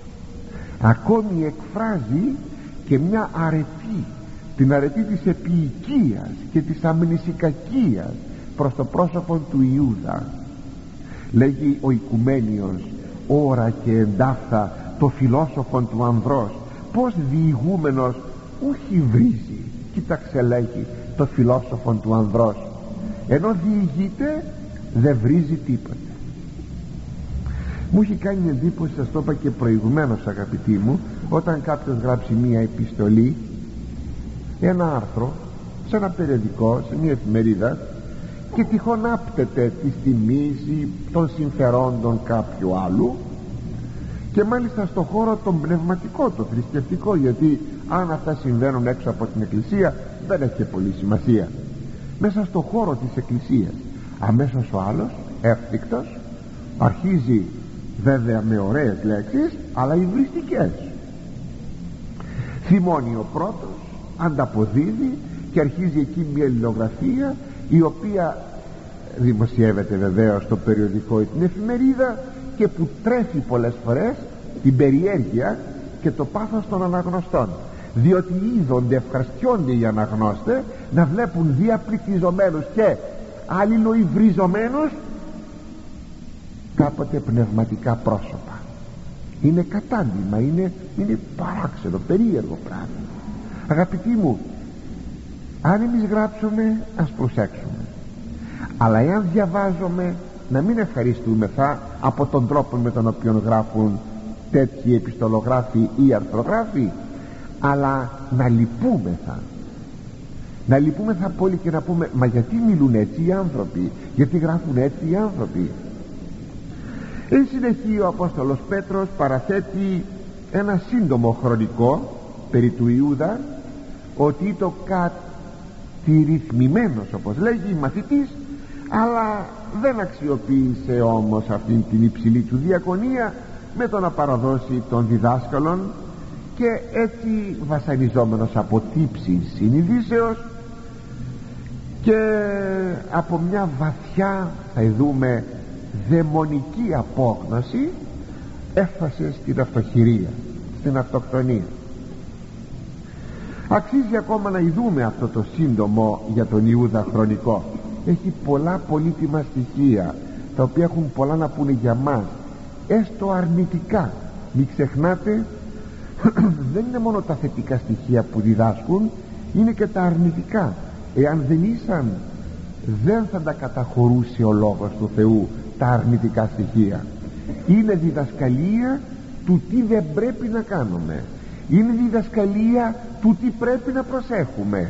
Ακόμη εκφράζει και μια αρετή, την αρετή της επιοικίας και της αμνησικακίας προς το πρόσωπο του Ιούδα. Λέγει ο Οικουμένιος, ώρα και εντάφθα το φιλόσοφον του ανδρός, πως διηγούμενος ούχι βρίζει. Κοίταξε, λέγει, το φιλόσοφον του ανδρός, ενώ διηγείται δεν βρίζει τίποτε. Μου έχει κάνει εντύπωση, σας το είπα και προηγουμένως αγαπητοί μου, όταν κάποιος γράψει μία επιστολή, ένα άρθρο σε ένα περιοδικό, σε μία εφημερίδα, και τυχόν άπτεται της τιμής ή των συμφερόντων κάποιου άλλου, και μάλιστα στο χώρο τον πνευματικό, το θρησκευτικό, γιατί αν αυτά συμβαίνουν έξω από την εκκλησία δεν έχει και πολύ σημασία. Μέσα στο χώρο της εκκλησίας αμέσως ο άλλος εύθυκτος αρχίζει, βέβαια με ωραίες λέξεις αλλά υβριστικές, θυμώνει ο πρώτος, ανταποδίδει και αρχίζει εκεί μια αλληλογραφία, η οποία δημοσιεύεται βεβαίως στο περιοδικό ή την εφημερίδα, και που τρέφει πολλές φορές την περιέργεια και το πάθος των αναγνωστών, διότι είδονται, ευχαριστιόνται οι αναγνώστες να βλέπουν διαπληκτιζομένους και αλληλοϊβριζομένους κάποτε πνευματικά πρόσωπα. Είναι κατάντημα, είναι παράξενο, περίεργο πράγμα. Αγαπητοί μου, αν εμείς γράψουμε, ας προσέξουμε, αλλά εάν διαβάζουμε, να μην ευχαριστούμεθα από τον τρόπο με τον οποίο γράφουν τέτοιοι επιστολογράφοι ή αρθρογράφοι, αλλά να λυπούμεθα πολύ και να πούμε, μα γιατί μιλούν έτσι οι άνθρωποι, γιατί γράφουν έτσι οι άνθρωποι. Εν συνεχεία ο Απόστολος Πέτρος παραθέτει ένα σύντομο χρονικό περί του Ιούδα, ότι το κατηρυθμημένος, όπως λέγει, μαθητής, αλλά δεν αξιοποίησε όμως αυτήν την υψηλή του διακονία με το να παραδώσει των διδάσκαλων, και έτσι βασανιζόμενος από τύψεις συνειδήσεως και από μια βαθιά, θα δούμε, δαιμονική απόγνωση, έφτασε στην αυτοχειρία, στην αυτοκτονία. Αξίζει ακόμα να ειδούμε αυτό το σύντομο για τον Ιούδα χρονικό. Έχει πολλά πολύτιμα στοιχεία, τα οποία έχουν πολλά να πούνε για μας, έστω αρνητικά. Μην ξεχνάτε, δεν είναι μόνο τα θετικά στοιχεία που διδάσκουν, είναι και τα αρνητικά. Εάν δεν ήσαν, δεν θα τα καταχωρούσε ο Λόγος του Θεού τα αρνητικά στοιχεία. Είναι διδασκαλία του τι δεν πρέπει να κάνουμε, είναι διδασκαλία του τι πρέπει να προσέχουμε.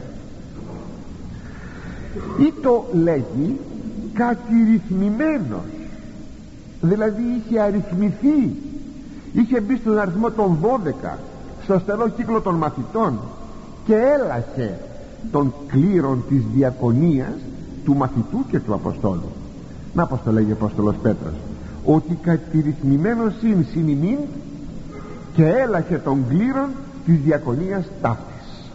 Ή το λέγει κατηρυθμημένος, δηλαδή είχε αριθμηθεί, είχε μπει στον αριθμό των 12, στο στενό κύκλο των μαθητών, και έλαχε των κλήρων της διακονίας του μαθητού και του Αποστόλου. Να πως το λέγει ο Απόστολος Πέτρος, ότι κατηρυθμημένος συν ημίν και έλαχε των κλήρων της διακονίας ταύτης.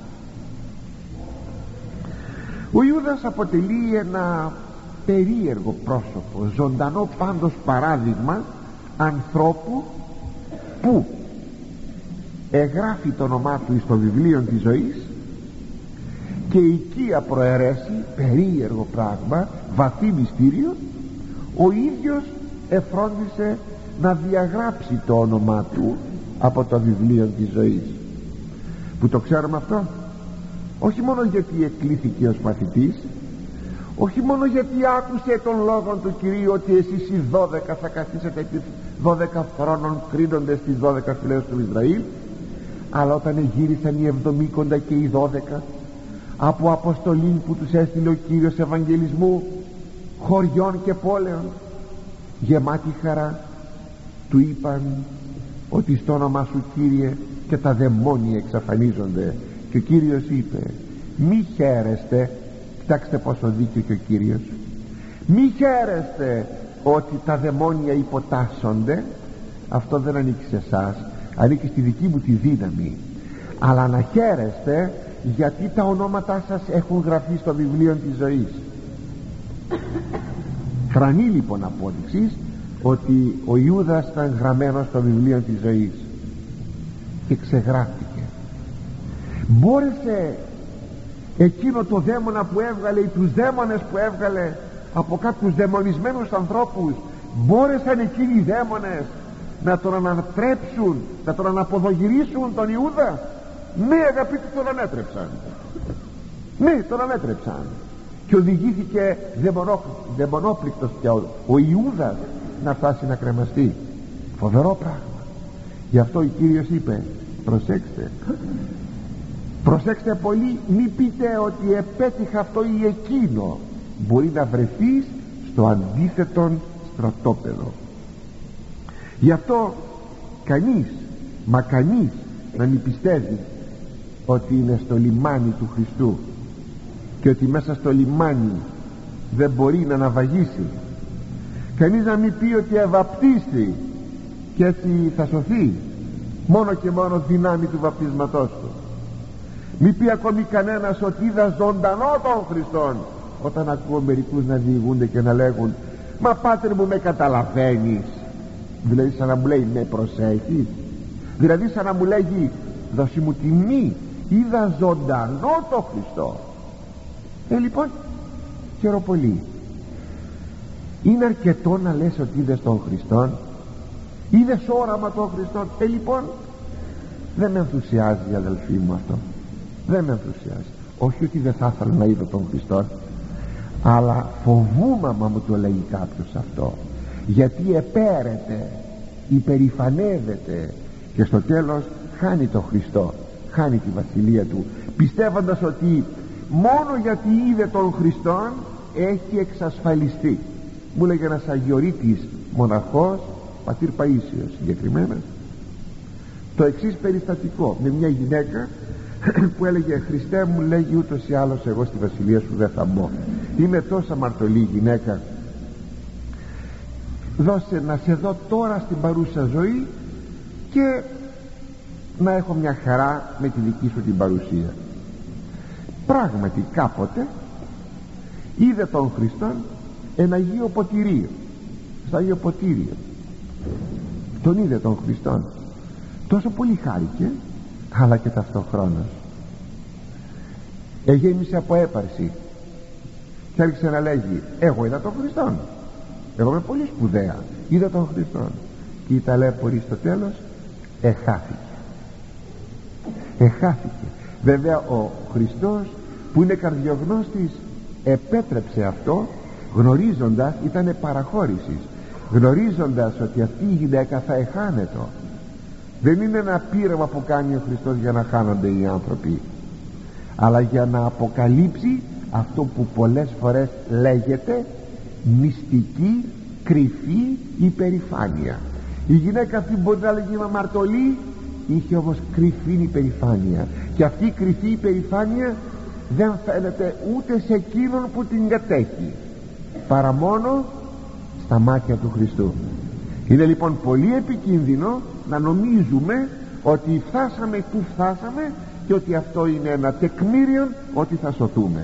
Ο Ιούδας αποτελεί ένα περίεργο πρόσωπο, ζωντανό πάντως παράδειγμα ανθρώπου που εγγράφει το όνομά του στο βιβλίο της ζωής, και οικία προαιρέσει, περίεργο πράγμα, βαθύ μυστήριο, ο ίδιος εφρόντισε να διαγράψει το όνομά του από το βιβλίο της ζωής. Που το ξέρουμε αυτό, όχι μόνο γιατί εκλήθηκε ως μαθητής, όχι μόνο γιατί άκουσε τον λόγο του Κυρίου ότι εσείς οι 12 θα καθίσετε επί 12 θρόνων κρίνοντες τις 12 φυλές του Ισραήλ, αλλά όταν γύρισαν οι 70 και οι 12 από αποστολή που τους έστειλε ο Κύριος Ευαγγελισμού χωριών και πόλεων, γεμάτη χαρά του είπαν ότι στο όνομα σου, Κύριε, και τα δαιμόνια εξαφανίζονται. Και ο Κύριος είπε, μη χαίρεστε, κοιτάξτε πόσο δίκαιο και ο Κύριος, μη χαίρεστε ότι τα δαιμόνια υποτάσσονται. Αυτό δεν ανήκει σε εσάς, ανήκει στη δική μου τη δύναμη, αλλά να χαίρεστε γιατί τα ονόματά σας έχουν γραφεί στο βιβλίο της ζωής. Χρανή λοιπόν απόδειξης ότι ο Ιούδας ήταν γραμμένος στο βιβλίο της ζωής και ξεγράφτηκε. Μπόρεσε εκείνο το δαίμονα που έβγαλε, ή τους δαίμονες που έβγαλε από κάποιους δαιμονισμένους ανθρώπους, μπόρεσαν εκείνοι οι δαίμονες να τον ανατρέψουν, να τον αναποδογυρίσουν τον Ιούδα? Ναι, αγαπητοί, τον ανέτρεψαν. Ναι, τον ανέτρεψαν, και οδηγήθηκε δαιμονόπληκτος πια ο Ιούδας να φτάσει να κρεμαστεί. Φοβερό πράγμα. Γι' αυτό ο Κύριος είπε, προσέξτε πολύ, μη πείτε ότι επέτυχα αυτό ή εκείνο. Μπορεί να βρεθείς στο αντίθετο στρατόπεδο. Γι' αυτό κανείς να μην πιστεύει ότι είναι στο λιμάνι του Χριστού και ότι μέσα στο λιμάνι δεν μπορεί να ναυαγήσει. Κανείς να μην πει ότι ευαπτίστη και έτσι θα σωθεί, μόνο και μόνο δυνάμει του βαπτίσματός του. Μη πει ακόμη κανένας ότι είδα ζωντανό τον Χριστόν, όταν ακούω μερικούς να διηγούνται και να λέγουν, μα Πάτερ μου, με καταλαβαίνεις? Δηλαδή σαν να μου λέει, με προσέχεις? Δηλαδή σαν να μου λέγει, δώσε μου τιμή, είδα ζωντανό τον Χριστό. Λοιπόν, χαίρο πολύ. Είναι αρκετό να λες ότι είδες τον Χριστόν? Είδες όραμα τον Χριστόν? Λοιπόν, δεν με ενθουσιάζει, αδελφοί μου, αυτό. Δεν με ενθουσιάζει. Όχι ότι δεν θα ήθελα να είδω τον Χριστόν, αλλά φοβούμαι άμα μου το λέει κάποιος αυτό, γιατί επέρεται, υπερηφανεύεται και στο τέλος χάνει τον Χριστό, χάνει τη βασιλεία του, πιστεύοντας ότι μόνο γιατί είδε τον Χριστόν έχει εξασφαλιστεί. Μου λέγε ένας αγιορείτης μοναχός, πατήρ Παΐσιος συγκεκριμένα, το εξής περιστατικό με μια γυναίκα που έλεγε: Χριστέ μου, λέγει, ούτως ή άλλως εγώ στη βασιλεία σου δεν θα μπω, είμαι τόσο αμαρτωλή γυναίκα, δώσε να σε δω τώρα στην παρούσα ζωή και να έχω μια χαρά με τη δική σου την παρουσία. Πράγματι κάποτε είδε τον Χριστόν ένα Αγίο Ποτηρίο, στο Αγίο Ποτήριο τον είδε τον Χριστόν, τόσο πολύ χάρηκε, αλλά και ταυτόχρονας εγέμισε από έπαρση και άρχισε να λέγει: εγώ είδα τον Χριστόν, εγώ είμαι πολύ σπουδαία, είδα τον Χριστόν. Και η ταλέπορη στο τέλος εχάθηκε. Βέβαια ο Χριστός που είναι καρδιογνώστης επέτρεψε αυτό, γνωρίζοντας, ήτανε παραχώρησης, γνωρίζοντας ότι αυτή η γυναίκα θα εχάνεται. Δεν είναι ένα πείραμα που κάνει ο Χριστός για να χάνονται οι άνθρωποι, αλλά για να αποκαλύψει αυτό που πολλές φορές λέγεται μυστική, κρυφή υπερηφάνεια. Η γυναίκα αυτή μπορεί να λέγει είμαι αμαρτωλή, είχε όμως κρυφή υπερηφάνεια, και αυτή η κρυφή υπερηφάνεια δεν φαίνεται ούτε σε εκείνον που την κατέχει, παρά μόνο στα μάτια του Χριστού. Είναι λοιπόν πολύ επικίνδυνο να νομίζουμε ότι φτάσαμε που φτάσαμε και ότι αυτό είναι ένα τεκμήριο ότι θα σωθούμε.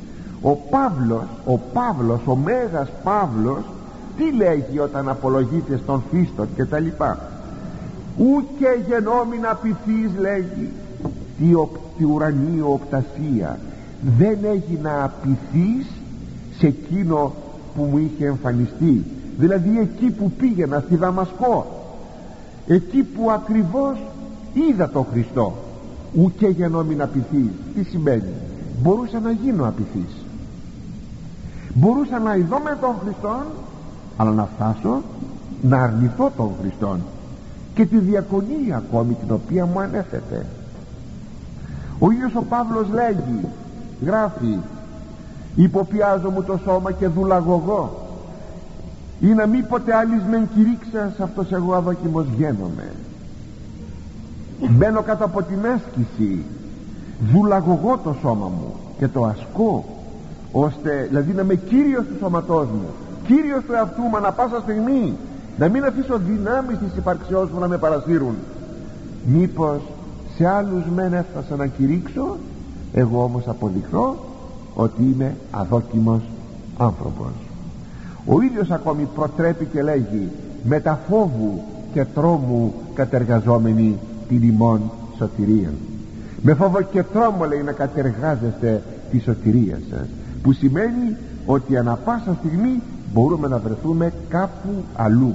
Ο Μέγας Παύλος τι λέγει όταν απολογείται στον Φίστο και τα λοιπά? Ούκε γενόμην απειθείς, λέγει, τη ουρανίου οπτασία, δεν έγινα απειθείς σε εκείνο που μου είχε εμφανιστεί, δηλαδή εκεί που πήγαινα στη Δαμασκό, εκεί που ακριβώς είδα τον Χριστό. Ούκε γενόμην απειθείς, τι σημαίνει? Μπορούσα να γίνω απειθείς, μπορούσα να ειδώ με τον Χριστόν, αλλά να φτάσω να αρνηθώ τον Χριστόν και τη διακονία ακόμη την οποία μου ανέθετε. Ο ίδιος ο Παύλος λέγει, γράφει: υποπιάζω μου το σώμα και δουλαγωγώ, ή να μη ποτέ άλλης μεν κηρύξας, αυτός εγώ αδόκιμος γένομαι. Μπαίνω κάτω από την άσκηση, δουλαγωγώ το σώμα μου και το ασκώ, ώστε δηλαδή να είμαι κύριος του σώματός μου, κύριος του εαυτού μου ανά πάσα στιγμή, να μην αφήσω δυνάμεις της υπαρξιός μου να με παρασύρουν. Μήπως σε άλλους μεν έφτασα να κηρύξω, εγώ όμως αποδειχθώ ότι είμαι αδόκιμος άνθρωπος. Ο ίδιος ακόμη προτρέπει και λέγει: μετα φόβου και τρόμου κατεργαζόμενοι την ημών σωτηρία. Με φόβο και τρόμο, λέει, να κατεργάζεστε τη σωτηρία σας, που σημαίνει ότι ανα πάσα στιγμή μπορούμε να βρεθούμε κάπου αλλού.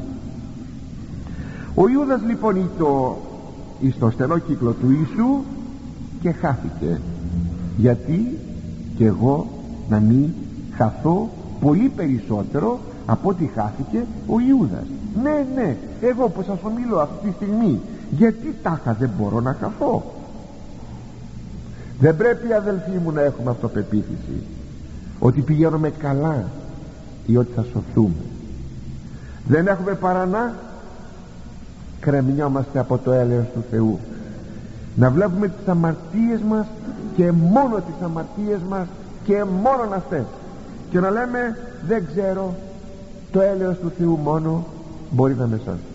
Ο Ιούδας λοιπόν εις το στενό κύκλο του Ιησού και χάθηκε. Γιατί και εγώ να μην χαθώ πολύ περισσότερο από ό,τι χάθηκε ο Ιούδας? Ναι, εγώ που σας ομιλώ αυτή τη στιγμή, γιατί τάχα δεν μπορώ να χαθώ? Δεν πρέπει, αδελφοί μου, να έχουμε αυτοπεποίθηση ότι πηγαίνουμε καλά ή ότι θα σωθούμε. Δεν έχουμε παρά να κρεμνιόμαστε από το έλεος του Θεού, να βλέπουμε τις αμαρτίες μας και μόνο τις αμαρτίες μας και μόνο αυτές, και να λέμε δεν ξέρω, το έλεος του Θεού μόνο μπορεί να με σώσει.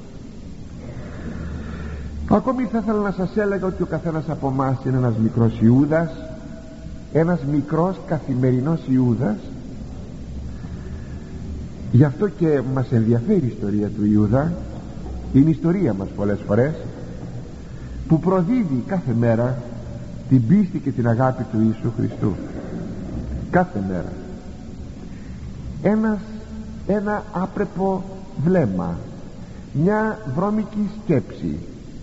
Ακόμη θα ήθελα να σας έλεγα ότι ο καθένας από εμάς είναι ένας μικρός Ιούδας, ένας μικρός καθημερινός Ιούδας. Γι' αυτό και μας ενδιαφέρει η ιστορία του Ιούδα. Είναι η ιστορία μας πολλές φορές που προδίδει κάθε μέρα την πίστη και την αγάπη του Ιησού Χριστού. Κάθε μέρα ένα άπρεπο βλέμμα, μια βρώμικη σκέψη,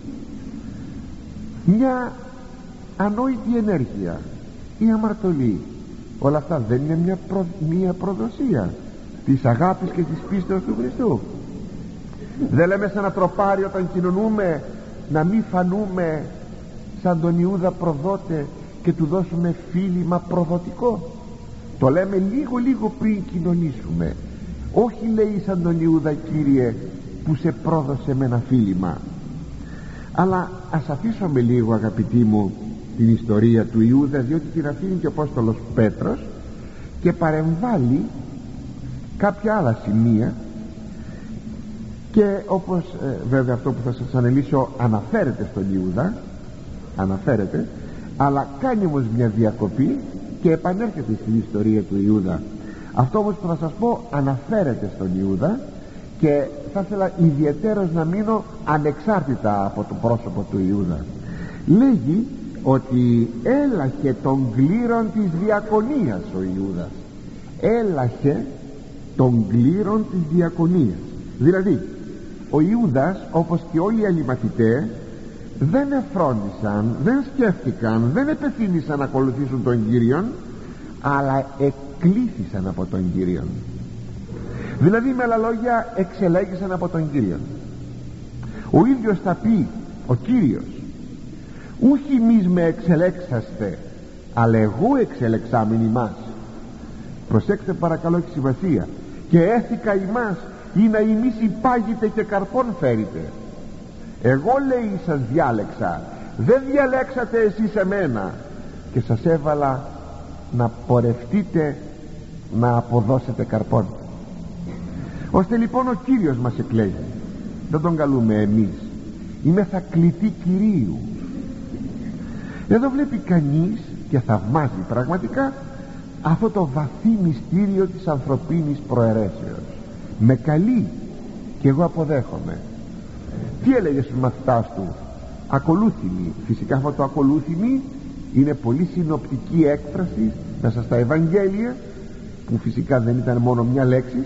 μια ανόητη ενέργεια ή αμαρτωλή, όλα αυτά δεν είναι μια προδοσία της αγάπης και της πίστεως του Χριστού? Δεν λέμε σε ένα τροπάρι όταν κοινωνούμε να μην φανούμε σαν τον Ιούδα προδότε και του δώσουμε φίλημα προδοτικό? Το λέμε λίγο πριν κοινωνήσουμε. Όχι, λέει, σαν τον Ιούδα, Κύριε, που σε πρόδωσε με ένα φίλημα. Αλλά ας αφήσουμε λίγο, αγαπητοί μου, την ιστορία του Ιούδα, διότι την αφήνει και ο Απόστολος Πέτρος και παρεμβάλλει κάποια άλλα σημεία, και όπως βέβαια αυτό που θα σας αναλύσω αναφέρεται στον Ιούδα, αναφέρεται, αλλά κάνει όμως μια διακοπή και επανέρχεται στην ιστορία του Ιούδα. Αυτό όμως που θα σας πω αναφέρεται στον Ιούδα, και θα ήθελα ιδιαιτέρως να μείνω ανεξάρτητα από το πρόσωπο του Ιούδα. Λέγει ότι έλαχε των κλήρων της διακονίας ο Ιούδας, έλαχε των κλήρων της διακονίας. Δηλαδή ο Ιούδας, όπως και όλοι οι άλλοι μαθητές, δεν εφρόντισαν, δεν σκέφτηκαν, δεν επεθύμησαν να ακολουθήσουν τον Κύριον, αλλά εκλήθησαν από τον Κύριον. Δηλαδή με άλλα λόγια εξελέγησαν από τον Κύριον. Ο ίδιος θα πει ο Κύριος, ούχι εμείς με εξελέξαστε, αλλά εγώ εξελεξάμην ημάς. Προσέξτε παρακαλώ, έχει σημασία. Και έθικα ημάς ή να ημείς υπάγετε και καρπών φέρετε. Εγώ, λέει, σας διάλεξα, δεν διαλέξατε εσείς εμένα, και σας έβαλα να πορευτείτε, να αποδώσετε καρπών. Ώστε λοιπόν ο Κύριος μας εκλέγει, δεν τον καλούμε εμείς, είμαι θα κλητή Κυρίου. Εδώ βλέπει κανείς και θαυμάζει πραγματικά αυτό το βαθύ μυστήριο της ανθρωπίνης προαιρέσεως. Με καλεί και εγώ αποδέχομαι. Τι έλεγε στους μαθητάς του? Ακολούθημη. Φυσικά αυτό το ακολούθημη είναι πολύ συνοπτική έκφραση μέσα στα Ευαγγέλια, που φυσικά δεν ήταν μόνο μια λέξη,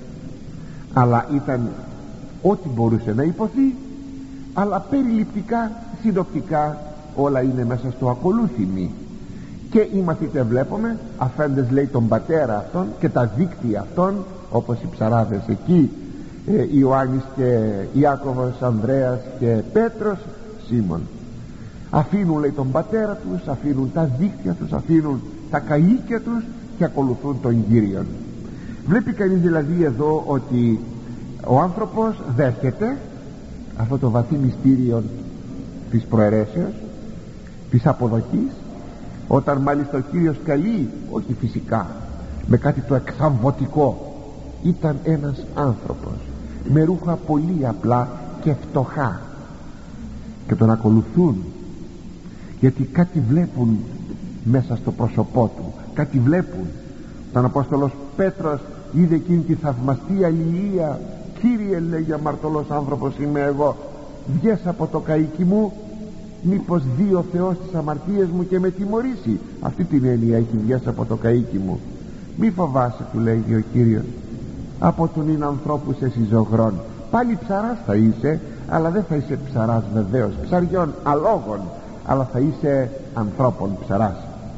αλλά ήταν ό,τι μπορούσε να υποθεί, αλλά περιληπτικά, συνοπτικά όλα είναι μέσα στο ακολούθημη. Και οι μαθητές βλέπουμε, αφέντες λέει τον πατέρα αυτόν και τα δίκτυα αυτών, όπως οι ψαράδες εκεί, Ιωάννης και Ιάκωβος, Ανδρέας και Πέτρος, Σίμων, αφήνουν λέει τον πατέρα τους, αφήνουν τα δίκτυα τους, αφήνουν τα καΐκια τους και ακολουθούν τον Κύριον. Βλέπει κανείς δηλαδή εδώ ότι ο άνθρωπος δέχεται αυτό το βαθύ μυστήριο της προαιρέσεως, της αποδοχής, όταν μάλιστα ο Κύριος καλεί, όχι φυσικά με κάτι το εξαμβωτικό, ήταν ένας άνθρωπος με ρούχα πολύ απλά και φτωχά, και τον ακολουθούν γιατί κάτι βλέπουν μέσα στο πρόσωπό του, κάτι βλέπουν. Τον Απόστολος Πέτρος είδε εκείνη τη θαυμαστή αλληλεία. Κύριε, λέγει, αμαρτωλός άνθρωπος είμαι εγώ, βγες από το καΐκι μου, μήπως δει ο Θεός τις αμαρτίες μου και με τιμωρήσει? Αυτή την έννοια έχει, βγες από το καΐκι μου. Μη φοβάσαι, του λέγει ο Κύριος, από τον είναι ανθρώπους εσύ ζωγρών. Πάλι ψαράς θα είσαι, αλλά δεν θα είσαι ψαράς βεβαίως ψαριών, αλόγων, αλλά θα είσαι ανθρώπων ψαράς.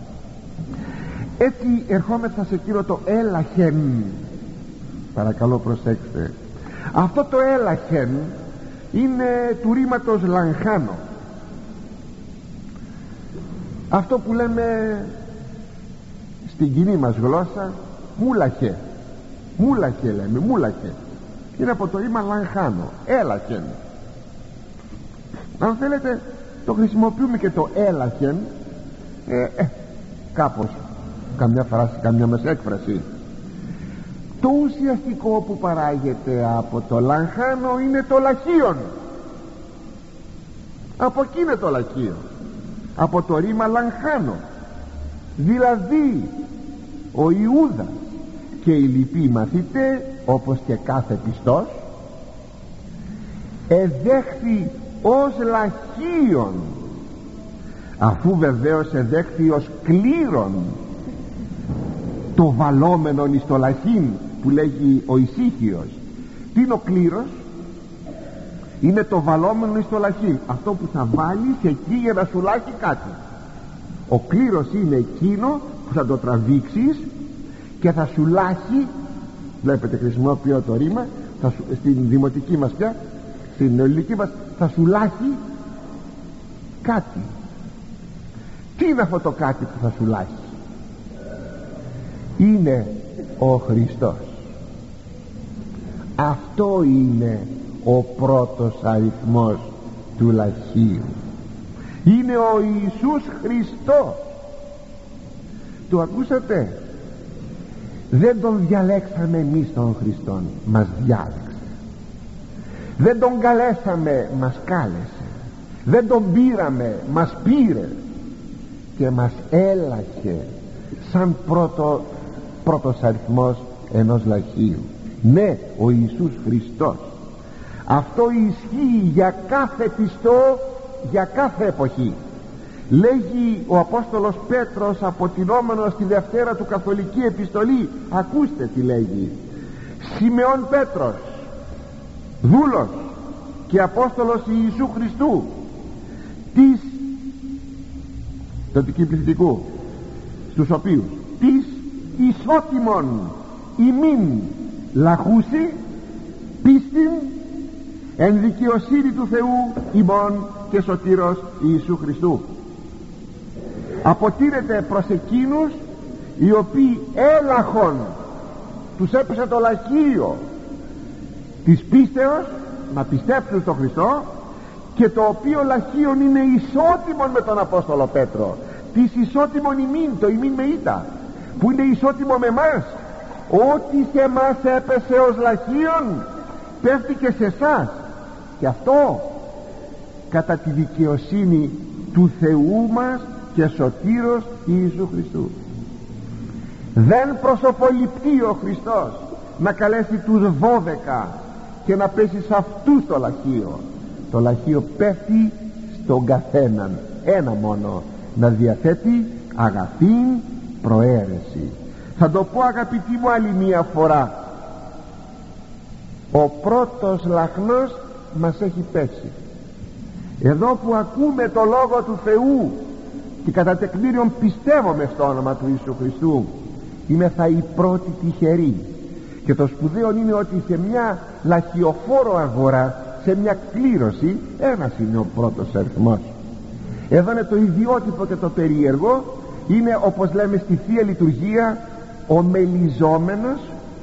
Έτσι ερχόμεθα σε εκείνο το έλαχεν. Παρακαλώ προσέξτε, αυτό το έλαχεν είναι του ρήματος λαγχάνω, αυτό που λέμε στην κοινή μας γλώσσα μούλαχε. Μούλαχε λέμε, μούλαχε, είναι από το ρήμα λαγχάνω, έλαχεν. Αν θέλετε το χρησιμοποιούμε και το έλαχεν κάπως, καμιά φράση, καμιά μας έκφραση. Το ουσιαστικό που παράγεται από το λαγχάνο είναι το λαχίον. Από εκεί είναι το λαχίον, από το ρήμα λαγχάνο. Δηλαδή ο Ιούδας και οι λοιποί μαθητές, όπως και κάθε πιστός, εδέχθη ως λαχίον, αφού βεβαίως εδέχθη ως κλήρον το βαλόμενον εις το λαχήν, που λέγει ο Ησύχιος. Τι είναι ο κλήρος? Είναι το βαλόμενο εις το λαχήν, αυτό που θα βάλεις εκεί για να σου λάχει κάτι. Ο κλήρος είναι εκείνο που θα το τραβήξεις και θα σου λάχει. Βλέπετε, χρησιμοποιώ το ρήμα, στην δημοτική μας πια, στην ελληνική μας, θα σου λάχει κάτι. Τι είναι αυτό το κάτι που θα σου λάχει? Είναι ο Χριστός. Αυτό είναι ο πρώτος αριθμός του λαχείου. Είναι ο Ιησούς Χριστός. Το ακούσατε? Δεν τον διαλέξαμε εμείς τον Χριστόν, μας διάλεξε. Δεν τον καλέσαμε, μας κάλεσε. Δεν τον πήραμε, μας πήρε και μας έλαχε σαν πρώτος αριθμός ενός λαχείου. Ναι, ο Ιησούς Χριστός. Αυτό ισχύει για κάθε πιστό, για κάθε εποχή. Λέγει ο Απόστολος Πέτρος, αποτινόμενος στη Δευτέρα του Καθολική Επιστολή, ακούστε τι λέγει: Σιμεών Πέτρος, δούλος και Απόστολος Ιησού Χριστού, της τοτική πληθυντικού, στους οποίους της ισότιμων ημίν λαχούσι πίστην εν δικαιοσύνη του Θεού ημών και σωτήρος Ιησού Χριστού. Αποτείνεται προς εκείνους οι οποίοι έλαχον τους έπεσε το λαχείο της πίστεως να πιστέψουν στον Χριστό, και το οποίο λαχείον είναι ισότιμον με τον Απόστολο Πέτρο, της ισότιμον ημίν, το ημίν με ήτα, που είναι ισότιμο με εμάς. Ό,τι σε εμάς έπεσε ως λαχείον πέφτει και σε εσάς, και αυτό κατά τη δικαιοσύνη του Θεού μας και σωτήρος Ιησού Χριστού. Δεν προσωποληπτεί ο Χριστός να καλέσει τους 12 και να πέσει σε αυτούς το λαχείο. Το λαχείο πέφτει στον καθέναν, ένα μόνο, να διαθέτει αγαθήν προαίρεση. Θα το πω, αγαπητοί μου, άλλη μία φορά: ο πρώτος λαχνός μας έχει πέσει. Εδώ που ακούμε το Λόγο του Θεού και κατά τεκμήριον πιστεύουμε στο όνομα του Ιησού Χριστού, είμαι θα οι πρώτοι τυχεροί. Και το σπουδαίο είναι ότι σε μια λαχιοφόρο αγορά, σε μια κλήρωση, ένας είναι ο πρώτος αριθμός. Εδώ είναι το ιδιότυπο και το περίεργο. Είναι, όπως λέμε στη Θεία Λειτουργία, ο μελιζόμενος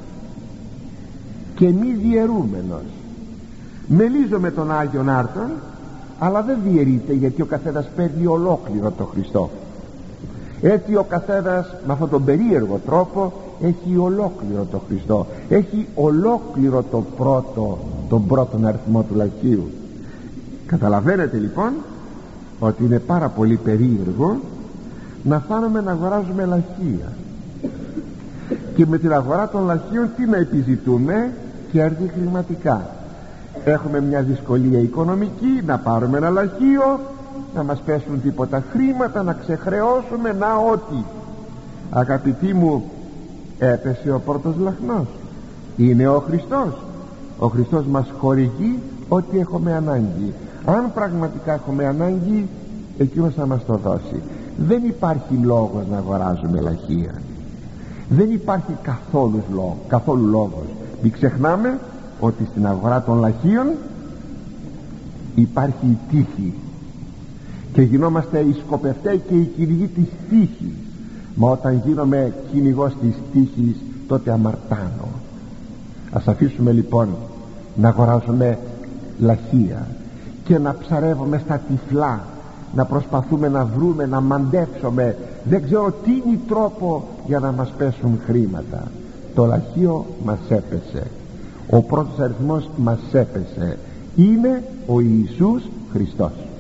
και μη διαιρούμενος. Μελίζω με τον Άγιον Άρτον, αλλά δεν διαιρείται, γιατί ο καθένας παίρνει ολόκληρο το Χριστό. Έτσι ο καθένας με αυτόν τον περίεργο τρόπο έχει ολόκληρο το Χριστό, έχει ολόκληρο τον πρώτον αριθμό του λαχείου. Καταλαβαίνετε λοιπόν ότι είναι πάρα πολύ περίεργο να φάνουμε να αγοράζουμε λαχεία, και με την αγορά των λαχείων τι να επιζητούμε? Κέρδη χρηματικά. Έχουμε μια δυσκολία οικονομική, να πάρουμε ένα λαχείο, να μας πέσουν τίποτα χρήματα, να ξεχρεώσουμε, να ό,τι. Αγαπητοί μου, έπεσε ο πρώτος λαχνός, είναι ο Χριστός. Ο Χριστός μας χορηγεί ό,τι έχουμε ανάγκη. Αν πραγματικά έχουμε ανάγκη, εκείνος θα μας το δώσει. Δεν υπάρχει λόγος να αγοράζουμε λαχεία. Δεν υπάρχει καθόλου λόγος. Μην ξεχνάμε ότι στην αγορά των λαχείων υπάρχει η τύχη, και γινόμαστε οι σκοπευτές και οι κυνηγοί της τύχης. Μα όταν γίνομαι κυνηγός της τύχης, τότε αμαρτάνω. Ας αφήσουμε λοιπόν να αγοράζουμε λαχεία και να ψαρεύουμε στα τυφλά, να προσπαθούμε να βρούμε, να μαντέψουμε δεν ξέρω τι είναι τρόπο για να μας πέσουν χρήματα. Το λαχείο μας έπεσε, ο πρώτος αριθμός μας έπεσε, είναι ο Ιησούς Χριστός.